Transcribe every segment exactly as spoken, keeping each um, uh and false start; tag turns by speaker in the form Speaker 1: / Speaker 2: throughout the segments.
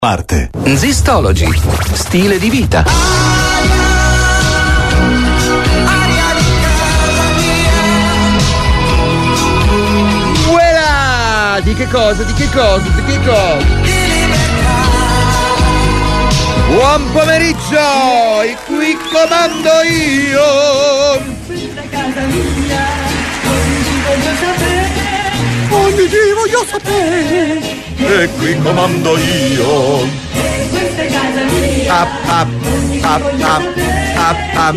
Speaker 1: Parte.
Speaker 2: Zistology, stile di vita.
Speaker 3: Uela! Di che cosa? Di che cosa? Di che cosa? Buon pomeriggio! E qui comando io!
Speaker 4: Questa casa mia, oggi voglio sapere,
Speaker 3: Oggi ti voglio sapere! E qui comando io!
Speaker 4: e questa è casa mia,
Speaker 3: Up, up, up, up, up, up.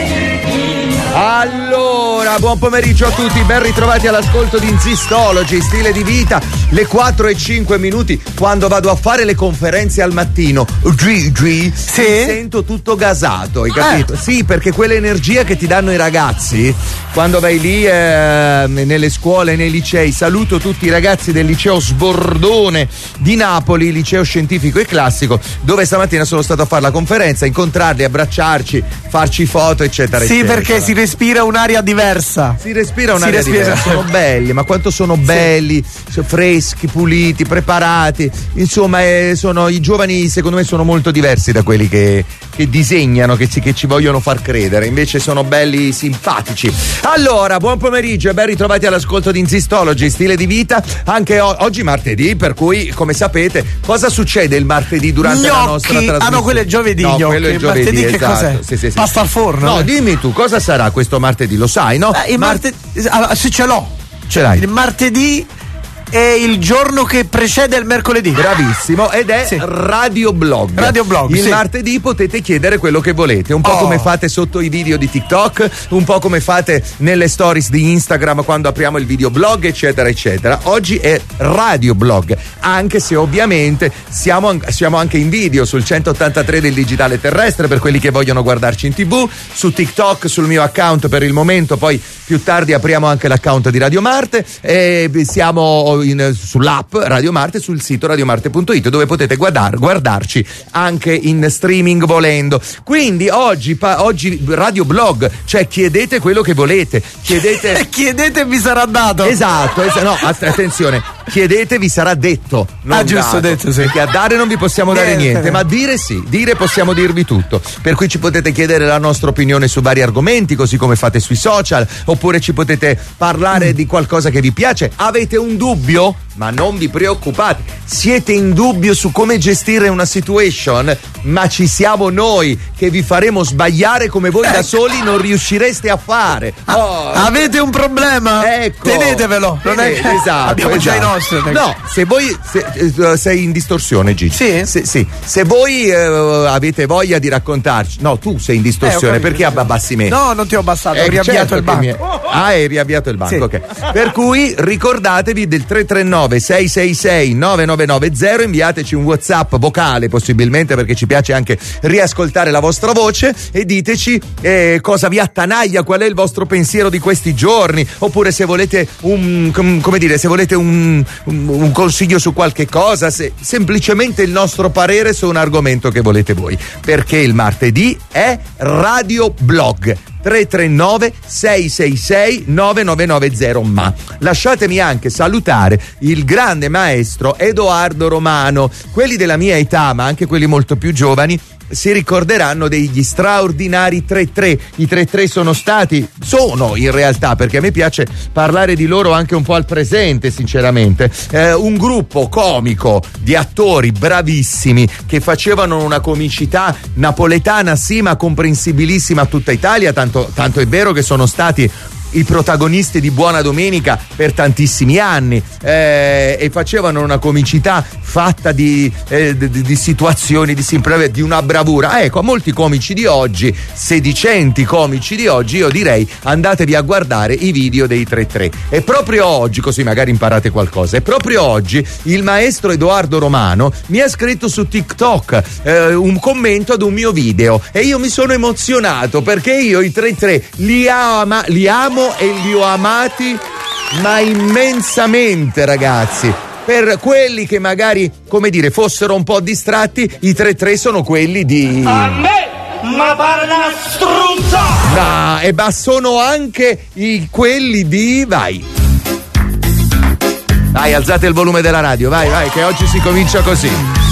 Speaker 3: Allora, buon pomeriggio a tutti, ben ritrovati all'ascolto di Zistology, stile di vita, le quattro e cinque minuti, quando vado a fare le conferenze al mattino, G G,
Speaker 5: Sì?
Speaker 3: mi sento tutto gasato, hai capito?
Speaker 5: Eh.
Speaker 3: Sì, perché quell'energia che ti danno i ragazzi, quando vai lì eh, nelle scuole, nei licei, saluto tutti i ragazzi del liceo Sbordone di Napoli, liceo scientifico e classico, dove stamattina sono stato a fare la conferenza, incontrarli, abbracciarci, farci foto, eccetera,
Speaker 5: Sì,
Speaker 3: eccetera.
Speaker 5: perché si respira un'aria diversa.
Speaker 3: Si respira
Speaker 5: Si
Speaker 3: un'aria
Speaker 5: respira.
Speaker 3: diversa, sono belli, ma quanto sono belli, so- freschi, puliti, preparati. Insomma, eh, sono i giovani, secondo me, sono molto diversi da quelli che, che disegnano, che ci, che ci vogliono far credere. Invece sono belli, simpatici. Allora, buon pomeriggio e ben ritrovati all'ascolto di Zistology, stile di vita. Anche o- oggi martedì, per cui, come sapete, cosa succede il martedì durante la nostra
Speaker 5: Gnocchi.
Speaker 3: trasmissione?
Speaker 5: Ah no, quello è giovedì.
Speaker 3: No,
Speaker 5: gnocchi.
Speaker 3: quello è giovedì,
Speaker 5: Martedì che
Speaker 3: esatto.
Speaker 5: cos'è?
Speaker 3: Sì, sì, sì.
Speaker 5: Pasta al forno?
Speaker 3: No,
Speaker 5: eh?
Speaker 3: dimmi tu, cosa sarà questo martedì? Lo sai, no?
Speaker 5: Eh, il
Speaker 3: Mar-
Speaker 5: martedì. Allora, sì, ce l'ho.
Speaker 3: Ce l'hai.
Speaker 5: Il martedì è il giorno che precede il mercoledì.
Speaker 3: Bravissimo, ed è
Speaker 5: Sì.
Speaker 3: radioblog.
Speaker 5: Radioblog,
Speaker 3: Il
Speaker 5: sì.
Speaker 3: martedì potete chiedere quello che volete, un po'
Speaker 5: Oh.
Speaker 3: come fate sotto i video di TikTok, un po' come fate nelle stories di Instagram quando apriamo il videoblog, eccetera, eccetera. Oggi è radioblog, anche se ovviamente siamo, an- siamo anche in video sul centottantatré del digitale terrestre per quelli che vogliono guardarci in tv, su TikTok, sul mio account per il momento, poi più tardi apriamo anche l'account di Radio Marte e siamo in- sull'app Radio Marte, sul sito radiomarte punto it, dove potete guardar- guardarci anche in streaming volendo. Quindi oggi, pa- oggi radioblog, cioè chiedete quello che volete, chiedete...
Speaker 5: E chiedete e vi sarà dato.
Speaker 3: Esatto, es- no, att- attenzione, chiedete vi sarà detto. Non
Speaker 5: Ah, giusto,
Speaker 3: dato,
Speaker 5: detto, sì.
Speaker 3: Perché a dare non vi possiamo dare
Speaker 5: Niente.
Speaker 3: niente, ma dire sì, dire possiamo dirvi tutto. Per cui ci potete chiedere la nostra opinione su vari argomenti, così come fate sui social, oppure ci potete parlare di qualcosa che vi piace. Avete un dubbio? Ma non vi preoccupate, siete in dubbio su come gestire una situation? Ma ci siamo noi che vi faremo sbagliare come voi da soli non riuscireste a fare. Oh,
Speaker 5: Avete un problema?
Speaker 3: Ecco,
Speaker 5: Tenetevelo. Non è
Speaker 3: Tenete-
Speaker 5: che
Speaker 3: esatto,
Speaker 5: abbiamo già i
Speaker 3: esatto.
Speaker 5: nostri.
Speaker 3: No, se voi se, eh, sei in distorsione, Gigi.
Speaker 5: Sì?
Speaker 3: Se, sì. Se voi eh, avete voglia di raccontarci, no, tu sei in
Speaker 5: Eh, ho
Speaker 3: distorsione,
Speaker 5: capito,
Speaker 3: perché
Speaker 5: sì.
Speaker 3: abbassi me?
Speaker 5: No, non ti ho abbassato, ho
Speaker 3: Eh,
Speaker 5: riavviato
Speaker 3: certo
Speaker 5: il
Speaker 3: che
Speaker 5: banco.
Speaker 3: mi è- Ah, hai riavviato il banco,
Speaker 5: Sì.
Speaker 3: ok. Per cui ricordatevi del tre tre nove sei sei sei nove nove nove zero, inviateci un WhatsApp vocale possibilmente, perché ci piace anche riascoltare la vostra voce, e diteci eh, cosa vi attanaglia, qual è il vostro pensiero di questi giorni, oppure se volete un com- come dire, se volete un, un, un consiglio su qualche cosa, se, semplicemente il nostro parere su un argomento che volete voi, perché il martedì è radioblog. tre tre nove sei sei sei nove nove nove zero. Ma lasciatemi anche salutare il grande maestro Edoardo Romano. Quelli della mia età, ma anche quelli molto più giovani, si ricorderanno degli straordinari tre tre. I tre tre sono stati, sono in realtà, perché a me piace parlare di loro anche un po' al presente, sinceramente, eh, un gruppo comico di attori bravissimi che facevano una comicità napoletana, sì, ma comprensibilissima a tutta Italia, tanto, tanto è vero che sono stati i protagonisti di Buona Domenica per tantissimi anni, eh, e facevano una comicità fatta di, eh, di, di situazioni di, sempre, di una bravura. Ecco, a molti comici di oggi, sedicenti comici di oggi, io direi andatevi a guardare i video dei tre tre. E proprio oggi, così magari imparate qualcosa, e proprio oggi il maestro Edoardo Romano mi ha scritto su TikTok eh, un commento ad un mio video, e io mi sono emozionato, perché io i tre tre li, ama, li amo e li ho amati, ma immensamente, ragazzi. Per quelli che magari, come dire, fossero un po' distratti, i tre tre sono quelli di...
Speaker 6: A me ma pare una struzza!
Speaker 3: No, e ma sono anche i, quelli di... Vai. Vai, alzate il volume della radio, vai, vai, che oggi si comincia così.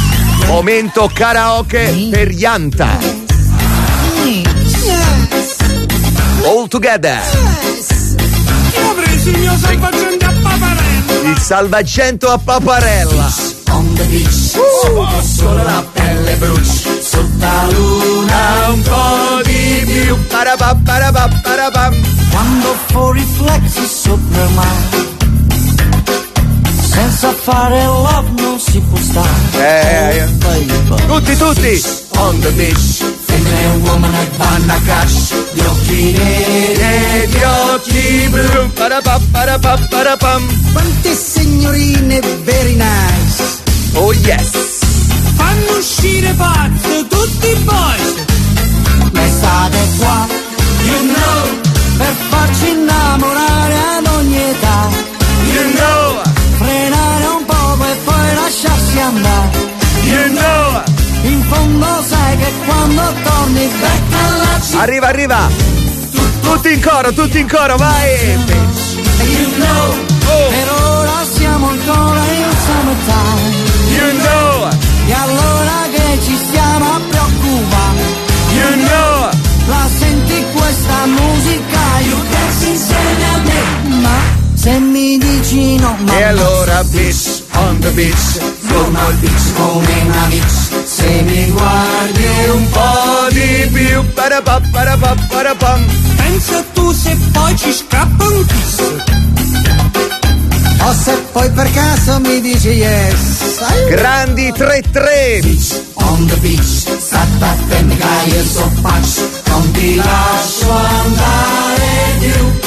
Speaker 3: Momento karaoke per Yanta. All together.
Speaker 6: Chi ha preso il mio salvagente a Paparella?
Speaker 3: Il salvagento a Paparella.
Speaker 1: On the beach, sotto sole la pelle brucia, sotto la luna un po' di più.
Speaker 3: Parabam, parabam, parabam.
Speaker 1: Quando fuori riflessi sopra il mare, senza fare love non si può stare.
Speaker 3: Eh, tutti, tutti.
Speaker 1: On the beach, femmine e woman e vanna cash, gli occhi neri e gli occhi blu.
Speaker 3: Parabam, parabam, parabam.
Speaker 7: Quante signorine very nice.
Speaker 3: Oh yes.
Speaker 6: Fanno uscire pazzi tutti i boys.
Speaker 1: L'estate qua, you know, per farci innamorare ad ogni età.
Speaker 3: You know.
Speaker 1: Frenare un po' e poi lasciarsi andare.
Speaker 3: You know.
Speaker 1: In fondo sai che quando torni back alla città.
Speaker 3: Arriva, arriva. Tutti in coro, tutti in coro, vai.
Speaker 1: You know,
Speaker 3: Oh.
Speaker 1: per ora siamo ancora in summertime.
Speaker 3: You know.
Speaker 1: E allora che ci stiamo a preoccupare?
Speaker 3: You know.
Speaker 1: La senti questa musica? You dance insieme a me. Ma se mi dici no, ma
Speaker 3: E allora beach, on the beach.
Speaker 1: come al beach, come una beach. Se mi guardi un po'
Speaker 3: di più. Parabam, parabam, parabam.
Speaker 6: Pensa tu se poi ci scappa un kiss.
Speaker 7: O se poi per caso mi dici yes.
Speaker 3: Grandi tre tre.
Speaker 1: on the beach, stata attenti che io so pazzo, non ti lascio andare più.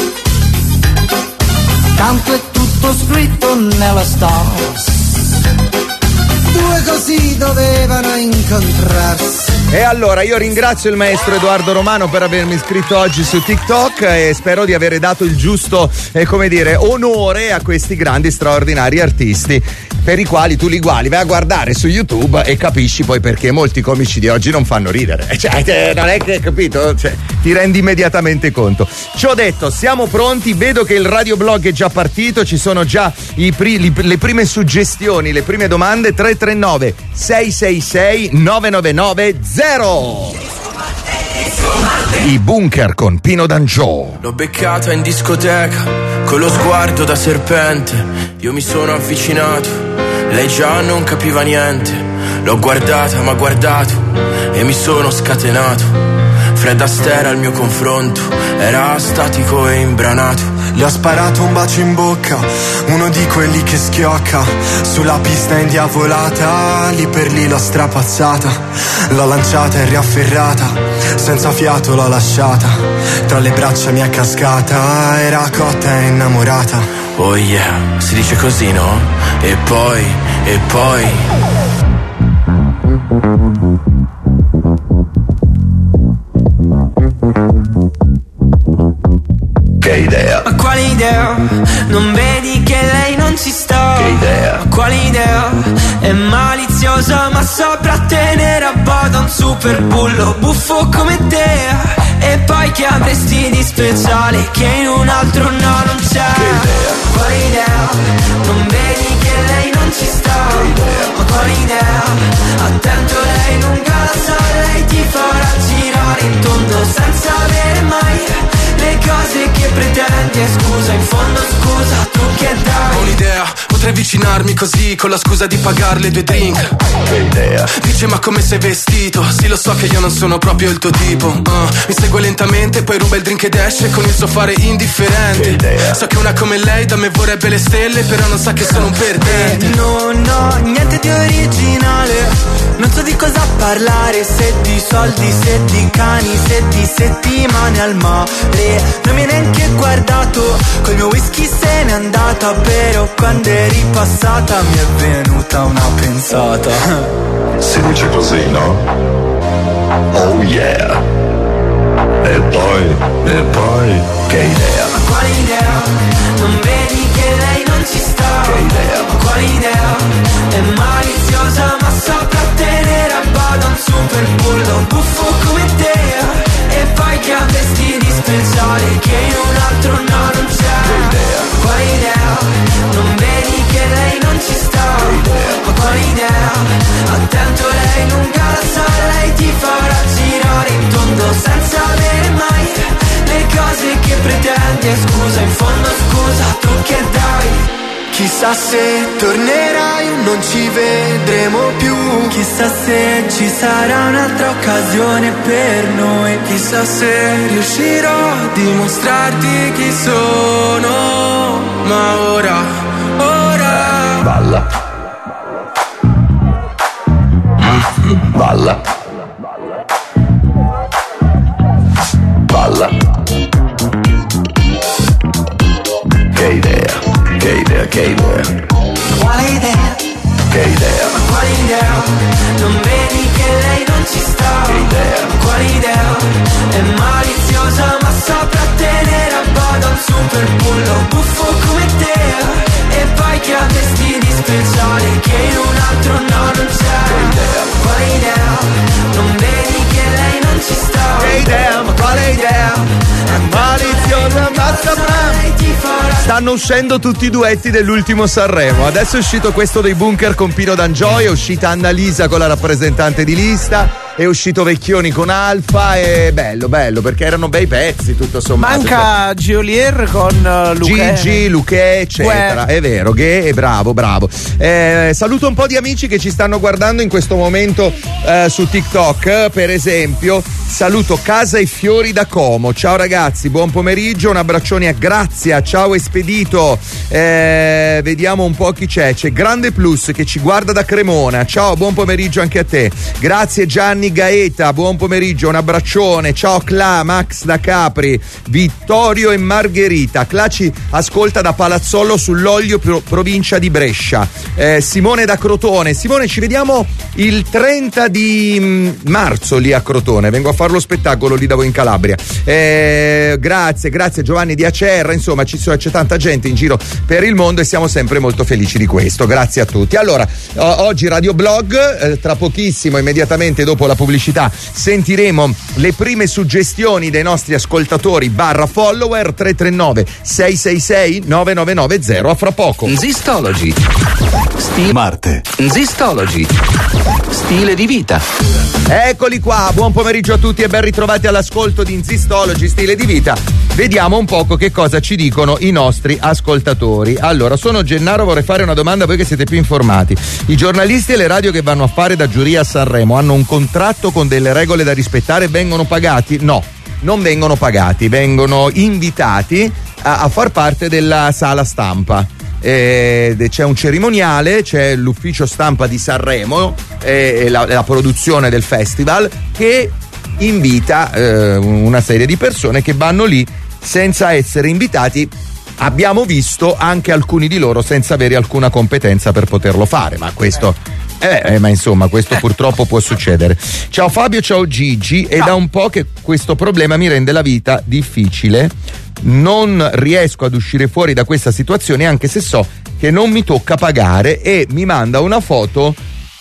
Speaker 1: Tanto è tutto scritto nella stars.
Speaker 7: Due così dovevano incontrarsi.
Speaker 3: E allora io ringrazio il maestro Edoardo Romano per avermi iscritto oggi su TikTok e spero di avere dato il giusto, eh, come dire, onore a questi grandi straordinari artisti per i quali tu li guardi, vai a guardare su YouTube e capisci poi perché molti comici di oggi non fanno ridere. Cioè, eh, non è che, capito? Cioè, ti rendi immediatamente conto. Ciò detto, siamo pronti, vedo che il radioblog è già partito, ci sono già i pri- li- le prime suggestioni, le prime domande. Tre tre nove sei sei sei nove nove nove zero. I bunker con Pino D'Angio.
Speaker 8: L'ho beccata in discoteca con lo sguardo da serpente. Io mi sono avvicinato, lei già non capiva niente. L'ho guardata, m'ha guardato e mi sono scatenato. Fred Astaire al mio confronto era statico e imbranato.
Speaker 9: Le ho sparato un bacio in bocca, uno di quelli che schiocca. Sulla pista indiavolata, lì per lì l'ho strapazzata. L'ho lanciata e riafferrata, senza fiato l'ho lasciata. Tra le braccia mi è cascata, era cotta e innamorata.
Speaker 8: Oh yeah, si dice così, no? E poi, e poi...
Speaker 2: Che idea,
Speaker 10: Ma quale idea? Non vedi che lei non ci sta?
Speaker 2: che idea,
Speaker 10: Ma quale idea? È maliziosa ma saprà tenere a bada un super bullo buffo come te. E poi che avresti di speciale che in un altro no non c'è?
Speaker 2: che idea,
Speaker 10: Quale idea? Non vedi che lei non ci sta? Ma quale idea? Attento, lei non sa, lei ti farà girare in tondo senza avere mai le cose che pretendi. E scusa, in fondo scusa, tu che dai?
Speaker 8: Ho un'idea, potrei avvicinarmi così con la scusa di pagarle due drink.
Speaker 2: che idea,
Speaker 8: Dice ma come sei vestito? Sì lo so che io non sono proprio il tuo tipo. uh, Mi segue lentamente, poi ruba il drink ed esce con il suo fare indifferente.
Speaker 2: Che idea.
Speaker 8: So che una come lei da me vorrebbe le stelle, però non sa che sono un perdente.
Speaker 10: Non ho niente di originale, non so di cosa parlare, se di soldi, se di cani, se di settimane al mare. Non mi hai neanche guardato, col mio whisky se n'è andata, però quando eri passata mi è venuta una pensata.
Speaker 2: si dice così, no? Oh yeah, e poi, e poi, che idea,
Speaker 10: Ma quale idea? Non vedi che lei non ci sta?
Speaker 2: che idea,
Speaker 10: Ma quale idea? È maliziosa ma saprà tenere a bada un super bullo buffo come te. E poi che avresti di speciale che in un altro no non c'è?
Speaker 2: che idea,
Speaker 10: Quale idea? Non vedi che lei non ci sta?
Speaker 2: che idea,
Speaker 10: Ma quale idea? Attento, Chissà se tornerai o non ci vedremo più. Chissà se ci sarà un'altra occasione per noi. Chissà se riuscirò a dimostrarti chi sono. Ma ora, ora
Speaker 2: Balla. Balla. Balla. Che idea, che idea, che idea.
Speaker 10: quale idea?
Speaker 2: Che idea.
Speaker 10: Quale idea? Non vedi che lei non ci sta?
Speaker 2: Che idea.
Speaker 10: Quale idea? È maliziosa ma saprà tenere a bada un super bullo buffo come te. E poi che ha vestiti speciali che in un altro no non c'è.
Speaker 2: Che idea.
Speaker 10: Quale idea? Non vedi che lei non ci sta?
Speaker 3: Che idea, ma quale idea? È maliziosa ma saprà. Stanno uscendo tutti i duetti dell'ultimo Sanremo. Adesso è uscito questo dei Bunker con Pino D'Angio, è uscita Annalisa con la rappresentante di lista, è uscito Vecchioni con Alfa. È bello, bello, perché erano bei pezzi tutto sommato.
Speaker 5: Manca Giolier con uh, Luque.
Speaker 3: Gigi, Luque, eccetera. È vero, che è bravo, bravo. Eh, saluto un po' di amici che ci stanno guardando in questo momento eh, su TikTok. Per esempio, saluto Casa e Fiori da Como. Ciao ragazzi, buon pomeriggio, un abbraccione a Grazia, ciao Espedito. Eh, vediamo un po' chi c'è. C'è Grande Plus che ci guarda da Cremona. Ciao, buon pomeriggio anche a te. Grazie Gianni Gaeta, buon pomeriggio, un abbraccione. Ciao Cla, Max da Capri, Vittorio e Margherita. Cla ci ascolta da Palazzolo sull'Oglio, pro- provincia di Brescia. Eh, Simone da Crotone. Simone, ci vediamo il trenta di marzo lì a Crotone. Vengo a fare lo spettacolo lì da voi in Calabria. Eh, grazie, grazie Giovanni di Acerra. Insomma, ci sono, c'è tanta gente in giro per il mondo e siamo sempre molto felici di questo. Grazie a tutti. Allora, o- oggi Radio Blog, eh, tra pochissimo, immediatamente dopo la pubblicità, sentiremo le prime suggestioni dei nostri ascoltatori barra follower. Tre tre nove sei sei sei nove nove nove zero. A fra poco.
Speaker 11: Zistology. Stile Marte. Zistology. Stile di vita.
Speaker 3: Eccoli qua, buon pomeriggio a tutti e ben ritrovati all'ascolto di Zistology, Stile di Vita. Vediamo un poco che cosa ci dicono i nostri ascoltatori. Allora, sono Gennaro, vorrei fare una domanda a voi che siete più informati. I giornalisti e le radio che vanno a fare da giuria a Sanremo hanno un contratto con delle regole da rispettare e vengono pagati? No, non vengono pagati, vengono invitati a, a far parte della sala stampa. Eh, c'è un cerimoniale, c'è l'ufficio stampa di Sanremo e eh, la, la produzione del festival che invita eh, una serie di persone che vanno lì senza essere invitati. Abbiamo visto anche alcuni di loro senza avere alcuna competenza per poterlo fare, ma questo eh, eh, ma insomma questo purtroppo può succedere. Ciao Fabio, ciao Gigi. È da un po' che questo problema mi rende la vita difficile. Non riesco ad uscire fuori da questa situazione anche se so che non mi tocca pagare, e mi manda una foto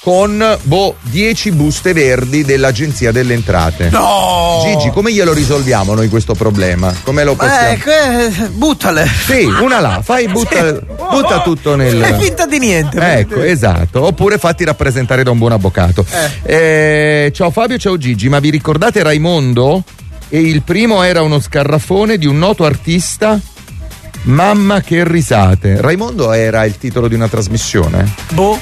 Speaker 3: con boh dieci buste verdi dell'Agenzia delle Entrate.
Speaker 5: No!
Speaker 3: Gigi, come glielo risolviamo noi questo problema? Come lo possiamo?
Speaker 5: Eh, que- buttale.
Speaker 3: Sì, una là, fai butta,
Speaker 5: Sì.
Speaker 3: butta tutto nel.
Speaker 5: Fai finta di niente.
Speaker 3: Ecco, esatto. Oppure fatti rappresentare da un buon avvocato. Eh. Eh, ciao Fabio, ciao Gigi, ma vi ricordate Raimondo? E il primo era uno scarrafone di un noto artista. Mamma che risate. Raimondo era il titolo di una trasmissione?
Speaker 5: Boh.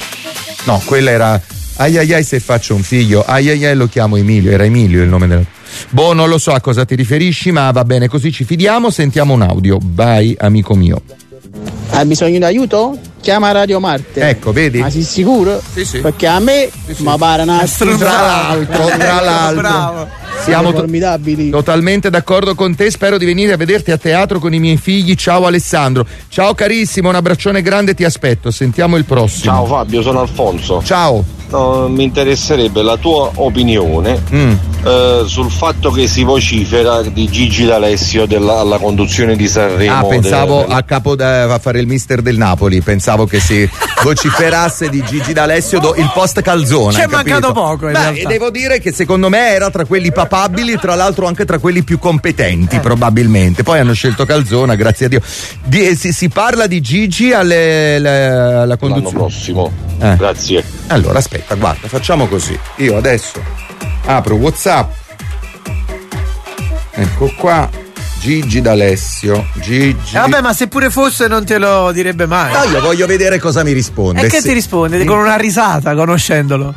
Speaker 3: No, quella era ai ai ai se faccio un figlio, ai ai ai lo chiamo Emilio, era Emilio il nome del. Boh, non lo so a cosa ti riferisci, ma va bene, così ci fidiamo. Sentiamo un audio. Vai amico mio.
Speaker 12: Hai bisogno di aiuto? Chiama Radio Marte.
Speaker 3: Ecco, vedi?
Speaker 12: Ma sei sicuro?
Speaker 3: Sì, sì.
Speaker 12: Perché a me
Speaker 3: sì, sì.
Speaker 12: mi pare una
Speaker 3: Tra l'altro, tra l'altro.
Speaker 12: Bravo.
Speaker 3: Siamo to-
Speaker 12: formidabili.
Speaker 3: Totalmente d'accordo con te, spero di venire a vederti a teatro con i miei figli. Ciao Alessandro. Ciao carissimo, un abbraccione grande, ti aspetto. Sentiamo il prossimo.
Speaker 13: Ciao Fabio, sono Alfonso.
Speaker 3: Ciao.
Speaker 13: No, mi interesserebbe la tua opinione
Speaker 3: mm.
Speaker 13: eh, sul fatto che si vocifera di Gigi D'Alessio della, alla conduzione di Sanremo.
Speaker 3: Ah, pensavo
Speaker 13: delle...
Speaker 3: a capo da, a fare il mister del Napoli, pensavo che si vociferasse di Gigi D'Alessio do, il post calzone.
Speaker 5: Ci è mancato poco in
Speaker 3: Beh,
Speaker 5: realtà.
Speaker 3: devo dire che secondo me era tra quelli papabili, tra l'altro anche tra quelli più competenti eh. probabilmente. Poi hanno scelto Calzona, grazie a Dio. Di, si, si parla di Gigi alle, le, alla conduzione
Speaker 13: l'anno prossimo.
Speaker 3: Eh.
Speaker 13: Grazie.
Speaker 3: Allora aspetta, guarda, facciamo così. Io adesso apro WhatsApp. Ecco qua. Gigi D'Alessio. Gigi.
Speaker 5: Eh vabbè, ma se pure fosse non te lo direbbe mai.
Speaker 3: No, io voglio vedere cosa mi risponde.
Speaker 5: E che
Speaker 3: Se...
Speaker 5: ti risponde? Con una risata, conoscendolo.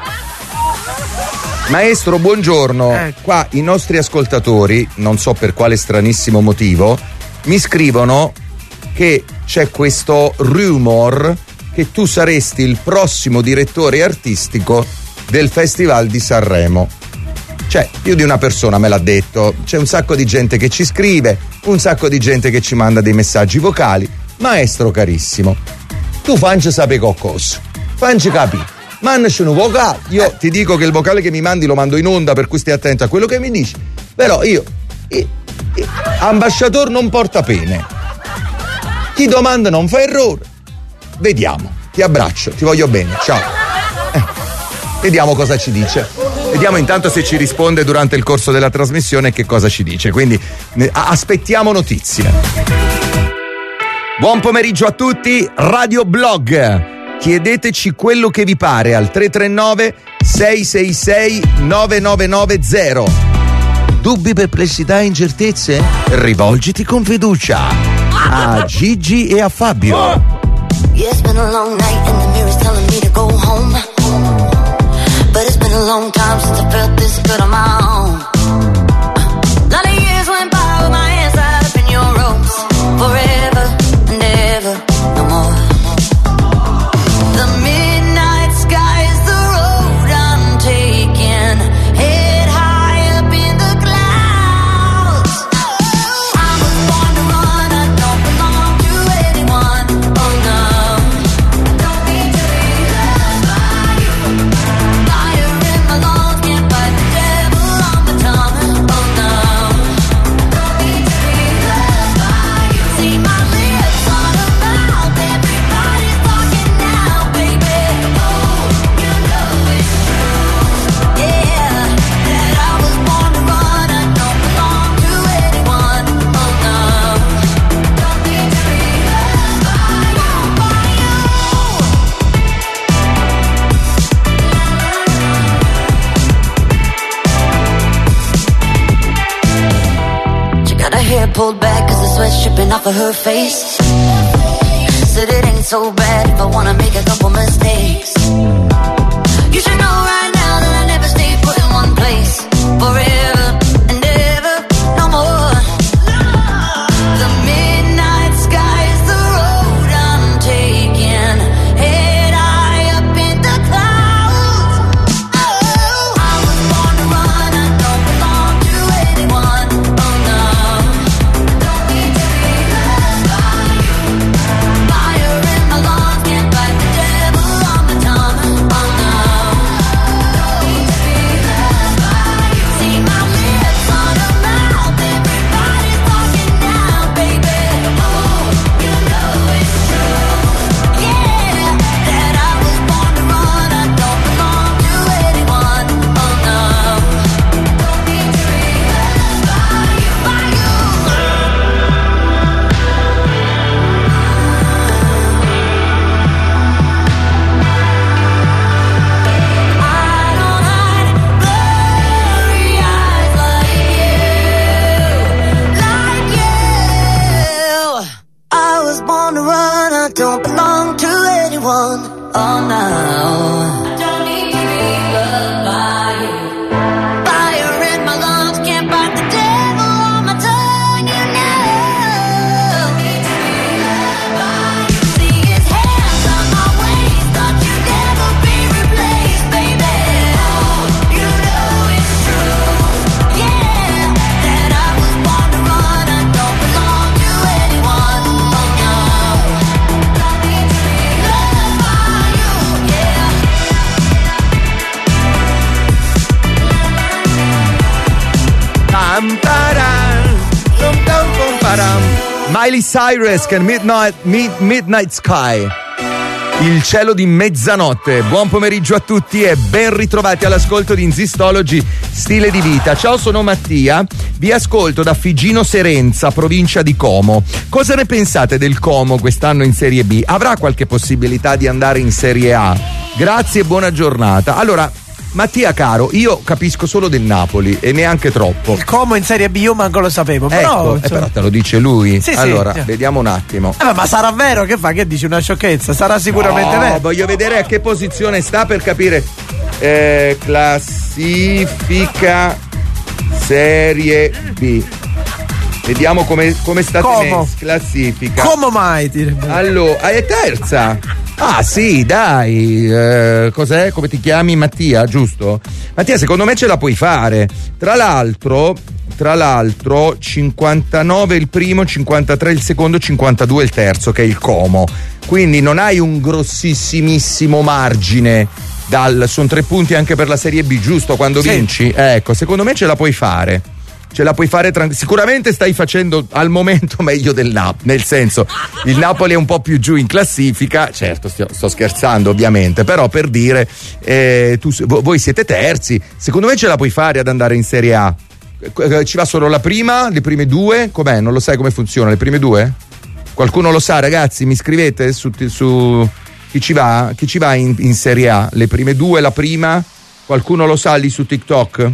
Speaker 3: Maestro, buongiorno. Eh. Qua i nostri ascoltatori, non so per quale stranissimo motivo, mi scrivono che c'è questo rumor che tu saresti il prossimo direttore artistico del Festival di Sanremo. Cioè, più di una persona me l'ha detto. C'è un sacco di gente che ci scrive, un sacco di gente che ci manda dei messaggi vocali. Maestro carissimo, tu fanci sapere qualcosa, fanci capire, mandaci un vocale. Io ti dico che il vocale che mi mandi lo mando in onda, per cui stai attento a quello che mi dici. Però io, io, io ambasciatore non porta pene, chi domanda non fa errore. Vediamo, ti abbraccio, ti voglio bene, ciao. Eh, vediamo cosa ci dice. Vediamo intanto se ci risponde durante il corso della trasmissione che cosa ci dice. Quindi eh, aspettiamo notizie. Buon pomeriggio a tutti, Radio Blog. Chiedeteci quello che vi pare al tre tre nove sei sei sei nove nove nove zero. Dubbi, perplessità e incertezze? Rivolgiti con fiducia a Gigi e a Fabio.
Speaker 14: Yeah, it's been a long night and the mirror's telling me to go home. But it's been a long time since I felt this good on my own. A lot of years went by with my hands tied up in your ropes. Forever and ever, no more. The midnight sky is the road I'm taking. Head high up in the clouds. I was born to run, I don't belong to anyone. Oh no. Don't need to be loved by you. Fire in my lungs, can't fight the devil on my tongue. Oh no. Don't need to be loved by you. See my lips on a mouth, everybody's talking now, baby. Oh, you know it's true. Yeah, that I was born to run, I don't belong to anyone. Oh no. Don't need to be loved by you, by you. She got her hair pulled back cause the sweat's dripping off of her face. Said it ain't so bad if I wanna make a couple mistakes. You should know right now that I never stay put in one place. Forever and ever, no more. The midnight sky is the road I'm taking. Head high up in the clouds. Oh, I was born to run, I don't belong to anyone. Oh no. Don't need to be loved by you. Fire in my lungs, can't fight the devil on my tongue. Oh no. Don't need to be loved by you. See my lips on a mouth, everybody's talking now, baby. Oh, you know it's true. Yeah, that I was born to run, I don't belong to anyone. Oh no. Don't need to be loved by you, by you. I don't hide blurry eyes like you, like you. I was born to run, I don't belong to anyone. Oh no. Don't need to be loved by you. Fire in my lungs, can't fight the devil on my tongue, you know. Don't need to be loved by you. See his hands on my waist, thought you'd never be replaced, baby. Oh, you know it's true. Yeah, that I was born to run, I don't belong to anyone. Oh no. Don't need to be loved by you. Yeah.
Speaker 3: Pam, param, pam, pam, pam, param. Miley Cyrus con Midnight, Mid- Midnight Sky. Il cielo di mezzanotte. Buon pomeriggio a tutti e ben ritrovati all'ascolto di Insistology Stile di Vita. Ciao, sono Mattia, vi ascolto da Figino Serenza, provincia di Como. Cosa ne pensate del Como quest'anno in Serie B? Avrà qualche possibilità di andare in Serie A? Grazie e buona giornata. Allora, Mattia caro, io capisco solo del Napoli e neanche troppo.
Speaker 5: Il Como in Serie B io manco lo sapevo, però,
Speaker 3: ecco, eh, però te lo dice lui.
Speaker 5: Sì,
Speaker 3: allora,
Speaker 5: sì.
Speaker 3: vediamo un attimo.
Speaker 5: Eh, ma sarà vero? Che fa? Che dici una sciocchezza? Sarà sicuramente
Speaker 3: no,
Speaker 5: vero.
Speaker 3: Voglio vedere a che posizione sta per capire. Eh, classifica Serie B. Vediamo come, come state messe. Classifica.
Speaker 5: Come mai? Direbbe.
Speaker 3: Allora, è terza. Ah sì, dai, eh, cos'è? Come ti chiami? Mattia, giusto? Mattia, secondo me ce la puoi fare. Tra l'altro, tra l'altro, cinquantanove il primo, cinquantatré il secondo, cinquantadue il terzo, che è il Como. Quindi non hai un grossissimissimo margine. Dal, sono tre punti anche per la Serie B, giusto? Quando sì. vinci? Ecco, secondo me ce la puoi fare. Ce la puoi fare tranquillo. Sicuramente stai facendo al momento meglio del Napoli, nel senso, il Napoli è un po' più giù in classifica, certo sto, sto scherzando ovviamente, però per dire eh, tu, voi siete terzi, secondo me ce la puoi fare ad andare in Serie A. Ci va solo la prima, le prime due? Com'è? Non lo sai come funziona, le prime due? Qualcuno lo sa, ragazzi? Mi scrivete su, su chi ci va? Chi ci va in, in Serie A? Le prime due, la prima? Qualcuno lo sa lì su TikTok?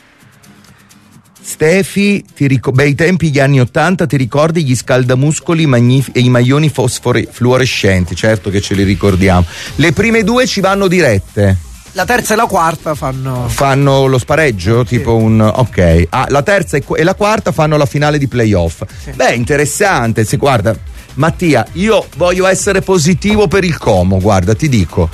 Speaker 3: Stefi, ti ric- bei tempi gli anni ottanta, ti ricordi gli scaldamuscoli magnif- e i maglioni fosfore- fluorescenti? Certo che ce li ricordiamo. Le prime due ci vanno dirette.
Speaker 5: La terza e la quarta fanno
Speaker 3: fanno lo spareggio, sì. Tipo un ok. Ah, la terza e, qu- e la quarta fanno la finale di playoff. Sì. Beh, interessante. Se guarda, Mattia, io voglio essere positivo per il Como, guarda, ti dico.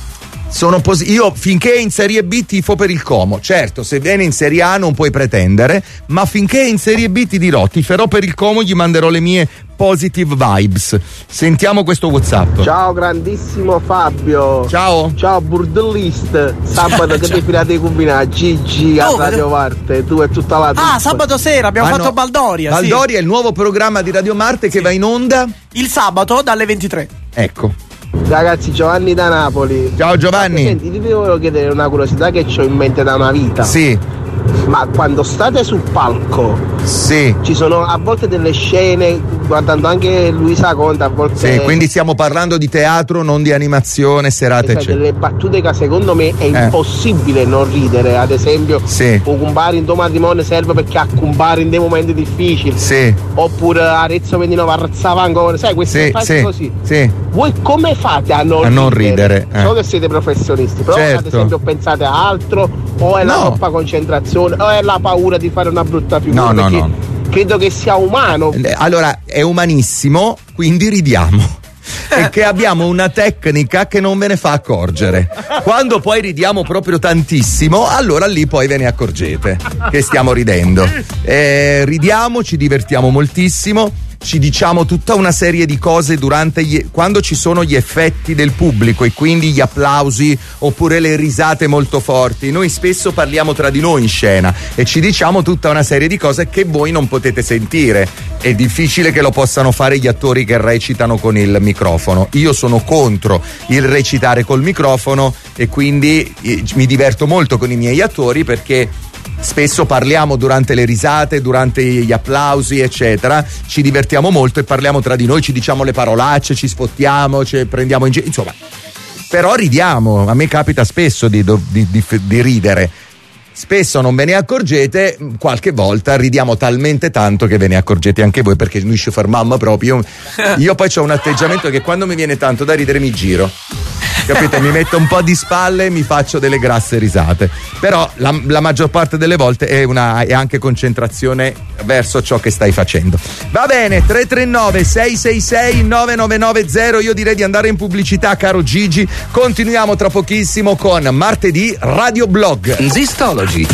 Speaker 3: Sono posi- io finché è in Serie B tifo per il Como. Certo, se viene in Serie A non puoi pretendere, ma finché è in Serie B ti dirò, tiferò per il Como, gli manderò le mie positive vibes. Sentiamo questo WhatsApp.
Speaker 15: Ciao grandissimo Fabio.
Speaker 3: Ciao.
Speaker 15: Ciao burdellist. Sabato che ti filate i combinati Gigi a
Speaker 5: oh,
Speaker 15: Radio Marte, tu e tutta la
Speaker 5: Ah, sabato sera abbiamo ah, fatto no. Baldoria.
Speaker 3: Baldoria
Speaker 5: sì.
Speaker 3: è il nuovo programma di Radio Marte che sì. va in onda
Speaker 5: il sabato dalle ventitré.
Speaker 3: Ecco.
Speaker 15: Ragazzi, Giovanni da Napoli.
Speaker 3: Ciao Giovanni.
Speaker 15: Senti, ti volevo chiedere una curiosità che ho in mente da una vita.
Speaker 3: Sì.
Speaker 15: Ma quando state sul palco,
Speaker 3: sì,
Speaker 15: ci sono a volte delle scene, guardando anche Luisa Conta a volte.
Speaker 3: Sì, quindi stiamo parlando di teatro, non di animazione, serate
Speaker 15: esatto, delle battute che secondo me è eh. impossibile non ridere. Ad esempio,
Speaker 3: sì.
Speaker 15: o cumbare in tuo matrimonio serve perché a cumbare in dei momenti difficili.
Speaker 3: Sì.
Speaker 15: Oppure Arezzo ventinove arrazzava ancora, sai, queste
Speaker 3: sì,
Speaker 15: frasi
Speaker 3: sì,
Speaker 15: così.
Speaker 3: Sì.
Speaker 15: Voi come fate a non
Speaker 3: a
Speaker 15: ridere?
Speaker 3: Non ridere eh.
Speaker 15: So che siete professionisti, però
Speaker 3: certo.
Speaker 15: ad esempio pensate a altro, o è la
Speaker 3: no.
Speaker 15: troppa concentrazione, o è la paura di fare una brutta figura.
Speaker 3: No, no,
Speaker 15: perché
Speaker 3: no.
Speaker 15: credo che sia umano.
Speaker 3: Allora, è umanissimo, quindi ridiamo. E che abbiamo una tecnica che non ve ne fa accorgere. Quando poi ridiamo proprio tantissimo, allora lì poi ve ne accorgete che stiamo ridendo. Eh, ridiamo, ci divertiamo moltissimo. Ci diciamo tutta una serie di cose durante gli, quando ci sono gli effetti del pubblico e quindi gli applausi oppure le risate molto forti. Noi spesso parliamo tra di noi in scena e ci diciamo tutta una serie di cose che voi non potete sentire. È difficile che lo possano fare gli attori che recitano con il microfono. Io sono contro il recitare col microfono e quindi mi diverto molto con i miei attori perché spesso parliamo durante le risate, durante gli applausi, eccetera. Ci divertiamo molto e parliamo tra di noi, ci diciamo le parolacce, ci sfottiamo, ci prendiamo in giro, insomma. Però ridiamo, a me capita spesso di, di, di, di ridere. Spesso non ve ne accorgete, qualche volta ridiamo talmente tanto che ve ne accorgete anche voi, perché noi ci fermiamo proprio. Io, io poi ho un atteggiamento che quando mi viene tanto da ridere mi giro. Capite? Mi metto un po' di spalle e mi faccio delle grasse risate. Però la, la maggior parte delle volte è, una, è anche concentrazione verso ciò che stai facendo. Va bene, tre tre nove sei sei sei nove nove nove zero. Io direi di andare in pubblicità, caro Gigi. Continuiamo tra pochissimo con martedì Radio Blog.
Speaker 11: Zistology.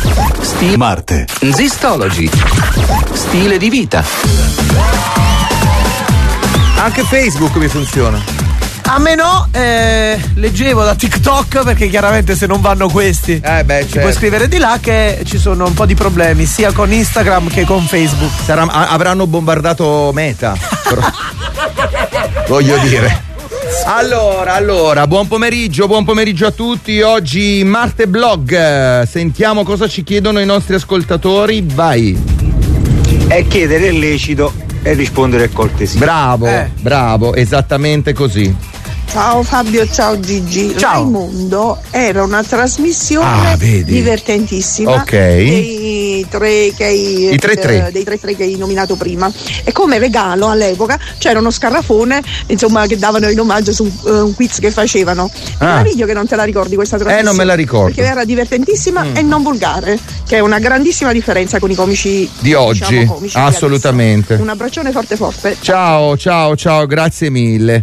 Speaker 11: Stile Marte. Zistology. Stile di vita.
Speaker 3: Anche Facebook mi funziona.
Speaker 5: A me no, eh, leggevo da TikTok, perché chiaramente se non vanno questi
Speaker 3: eh beh, certo.
Speaker 5: Ti puoi scrivere di là, che ci sono un po' di problemi sia con Instagram che con Facebook.
Speaker 3: Sarà, avranno bombardato Meta. Voglio dire. Allora, allora, buon pomeriggio, buon pomeriggio a tutti. Oggi Marte Blog. Sentiamo cosa ci chiedono i nostri ascoltatori. Vai.
Speaker 16: È chiedere è lecito e rispondere è cortesia.
Speaker 3: Bravo,
Speaker 5: eh.
Speaker 3: bravo, esattamente così.
Speaker 16: Ciao Fabio, ciao Gigi.
Speaker 3: Ciao.
Speaker 16: Raimondo era una trasmissione
Speaker 3: Ah, vedi.
Speaker 16: divertentissima
Speaker 3: Ok.
Speaker 16: dei tre che hai
Speaker 3: I tre tre.
Speaker 16: eh, dei tre tre che hai nominato prima. E come regalo all'epoca c'era uno scarafone, insomma, che davano in omaggio su un, uh, un quiz che facevano.
Speaker 3: Ah.
Speaker 16: Meraviglio che non te la ricordi questa trasmissione.
Speaker 3: Eh, non me la ricordo.
Speaker 16: Perché era divertentissima
Speaker 3: Mm.
Speaker 16: e non volgare, che è una grandissima differenza con i comici
Speaker 3: Di oggi,
Speaker 16: diciamo, comici di
Speaker 3: assolutamente.
Speaker 16: adesso. Un abbraccione forte forte.
Speaker 3: Ciao, ciao, ciao, grazie mille.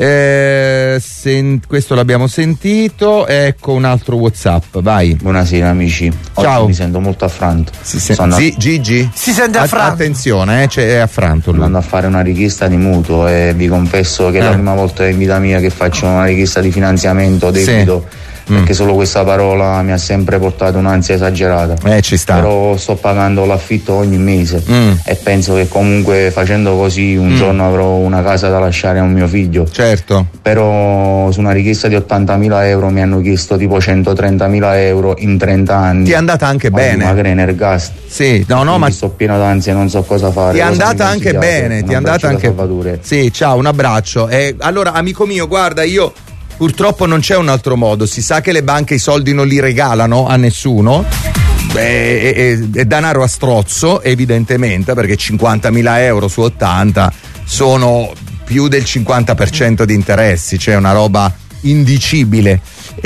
Speaker 3: Eh, sen- questo l'abbiamo sentito. Ecco un altro WhatsApp, vai.
Speaker 17: Buonasera amici. Oggi
Speaker 3: Ciao.
Speaker 17: mi sento molto affranto.
Speaker 3: Si sen-
Speaker 17: Sono
Speaker 3: sì, Gigi?
Speaker 5: Si sente
Speaker 3: At-
Speaker 5: affranto.
Speaker 3: attenzione, eh, c'è è affranto lui.
Speaker 17: andando a fare una richiesta di mutuo e vi confesso che è
Speaker 3: Eh.
Speaker 17: la prima volta in vita mia che faccio una richiesta di finanziamento debito. Perché solo questa parola mi ha sempre portato un'ansia esagerata.
Speaker 3: Eh, ci sta.
Speaker 17: Però sto pagando l'affitto ogni mese
Speaker 3: Mm.
Speaker 17: e penso che comunque facendo così un
Speaker 3: Mm.
Speaker 17: giorno avrò una casa da lasciare a un mio figlio.
Speaker 3: Certo.
Speaker 17: Però su una richiesta di ottantamila euro mi hanno chiesto tipo centotrentamila euro in trenta anni.
Speaker 3: Ti è andata anche bene.
Speaker 17: Magari nel gas.
Speaker 3: Sì, no, no, ma
Speaker 17: sto pieno d'ansia, non so cosa fare.
Speaker 3: ti è
Speaker 17: cosa
Speaker 3: andata
Speaker 17: mi
Speaker 3: anche
Speaker 17: consigliate?
Speaker 3: bene,
Speaker 17: Un
Speaker 3: ti è andata
Speaker 17: abbraccio da
Speaker 3: anche
Speaker 17: Salvatore.
Speaker 3: Sì, ciao, un abbraccio. Eh, allora, amico mio, guarda, io purtroppo non c'è un altro modo. Si sa che le banche i soldi non li regalano a nessuno. Beh, è, è- è denaro a strozzo, evidentemente, perché cinquantamila euro su ottanta sono più del cinquanta per cento di interessi, cioè una roba indicibile.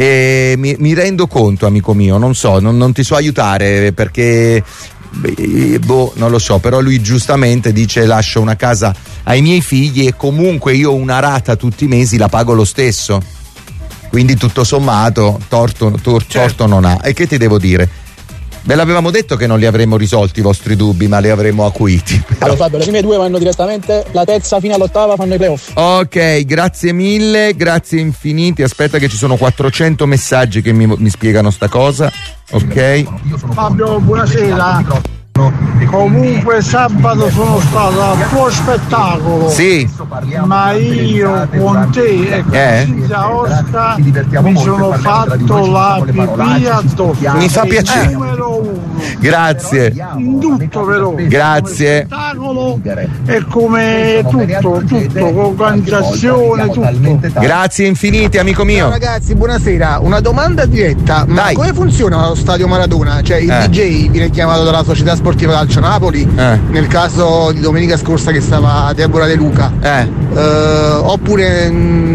Speaker 3: E mi, mi rendo conto, amico mio, non so, non, non ti so aiutare perché beh, boh, non lo so, però lui giustamente dice lascio una casa ai miei figli e comunque io una rata tutti i mesi la pago lo stesso, quindi tutto sommato torto, tor- torto non ha. E che ti devo dire? Ve l'avevamo detto che non li avremmo risolti i vostri dubbi, ma li avremo acuiti.
Speaker 12: Allora Fabio, le prime due vanno direttamente, la terza fino all'ottava fanno i playoff.
Speaker 3: Ok, grazie mille, grazie infiniti. Aspetta che ci sono quattrocento messaggi che mi, mi spiegano sta cosa. Ok.
Speaker 6: Fabio, buonasera. Comunque sabato sono stato al tuo spettacolo.
Speaker 3: Sì.
Speaker 6: Ma io con te e con
Speaker 3: Eh?
Speaker 6: Cinzia Oscar mi sono fatto la pipì addosso.
Speaker 3: Mi fa piacere.
Speaker 6: Numero uno.
Speaker 3: Grazie.
Speaker 6: In tutto veloce.
Speaker 3: Grazie.
Speaker 6: Spettacolo è come tutto, tutto, organizzazione, tutto.
Speaker 3: Grazie infiniti, amico mio.
Speaker 18: Ciao ragazzi, buonasera. Una domanda diretta. Ma
Speaker 3: Dai.
Speaker 18: come funziona lo stadio Maradona? Cioè il
Speaker 3: Eh.
Speaker 18: D J viene chiamato dalla società sportiva Calcio Napoli,
Speaker 3: Eh.
Speaker 18: nel caso di domenica scorsa che stava Deborah De Luca.
Speaker 3: Eh.
Speaker 18: Eh, oppure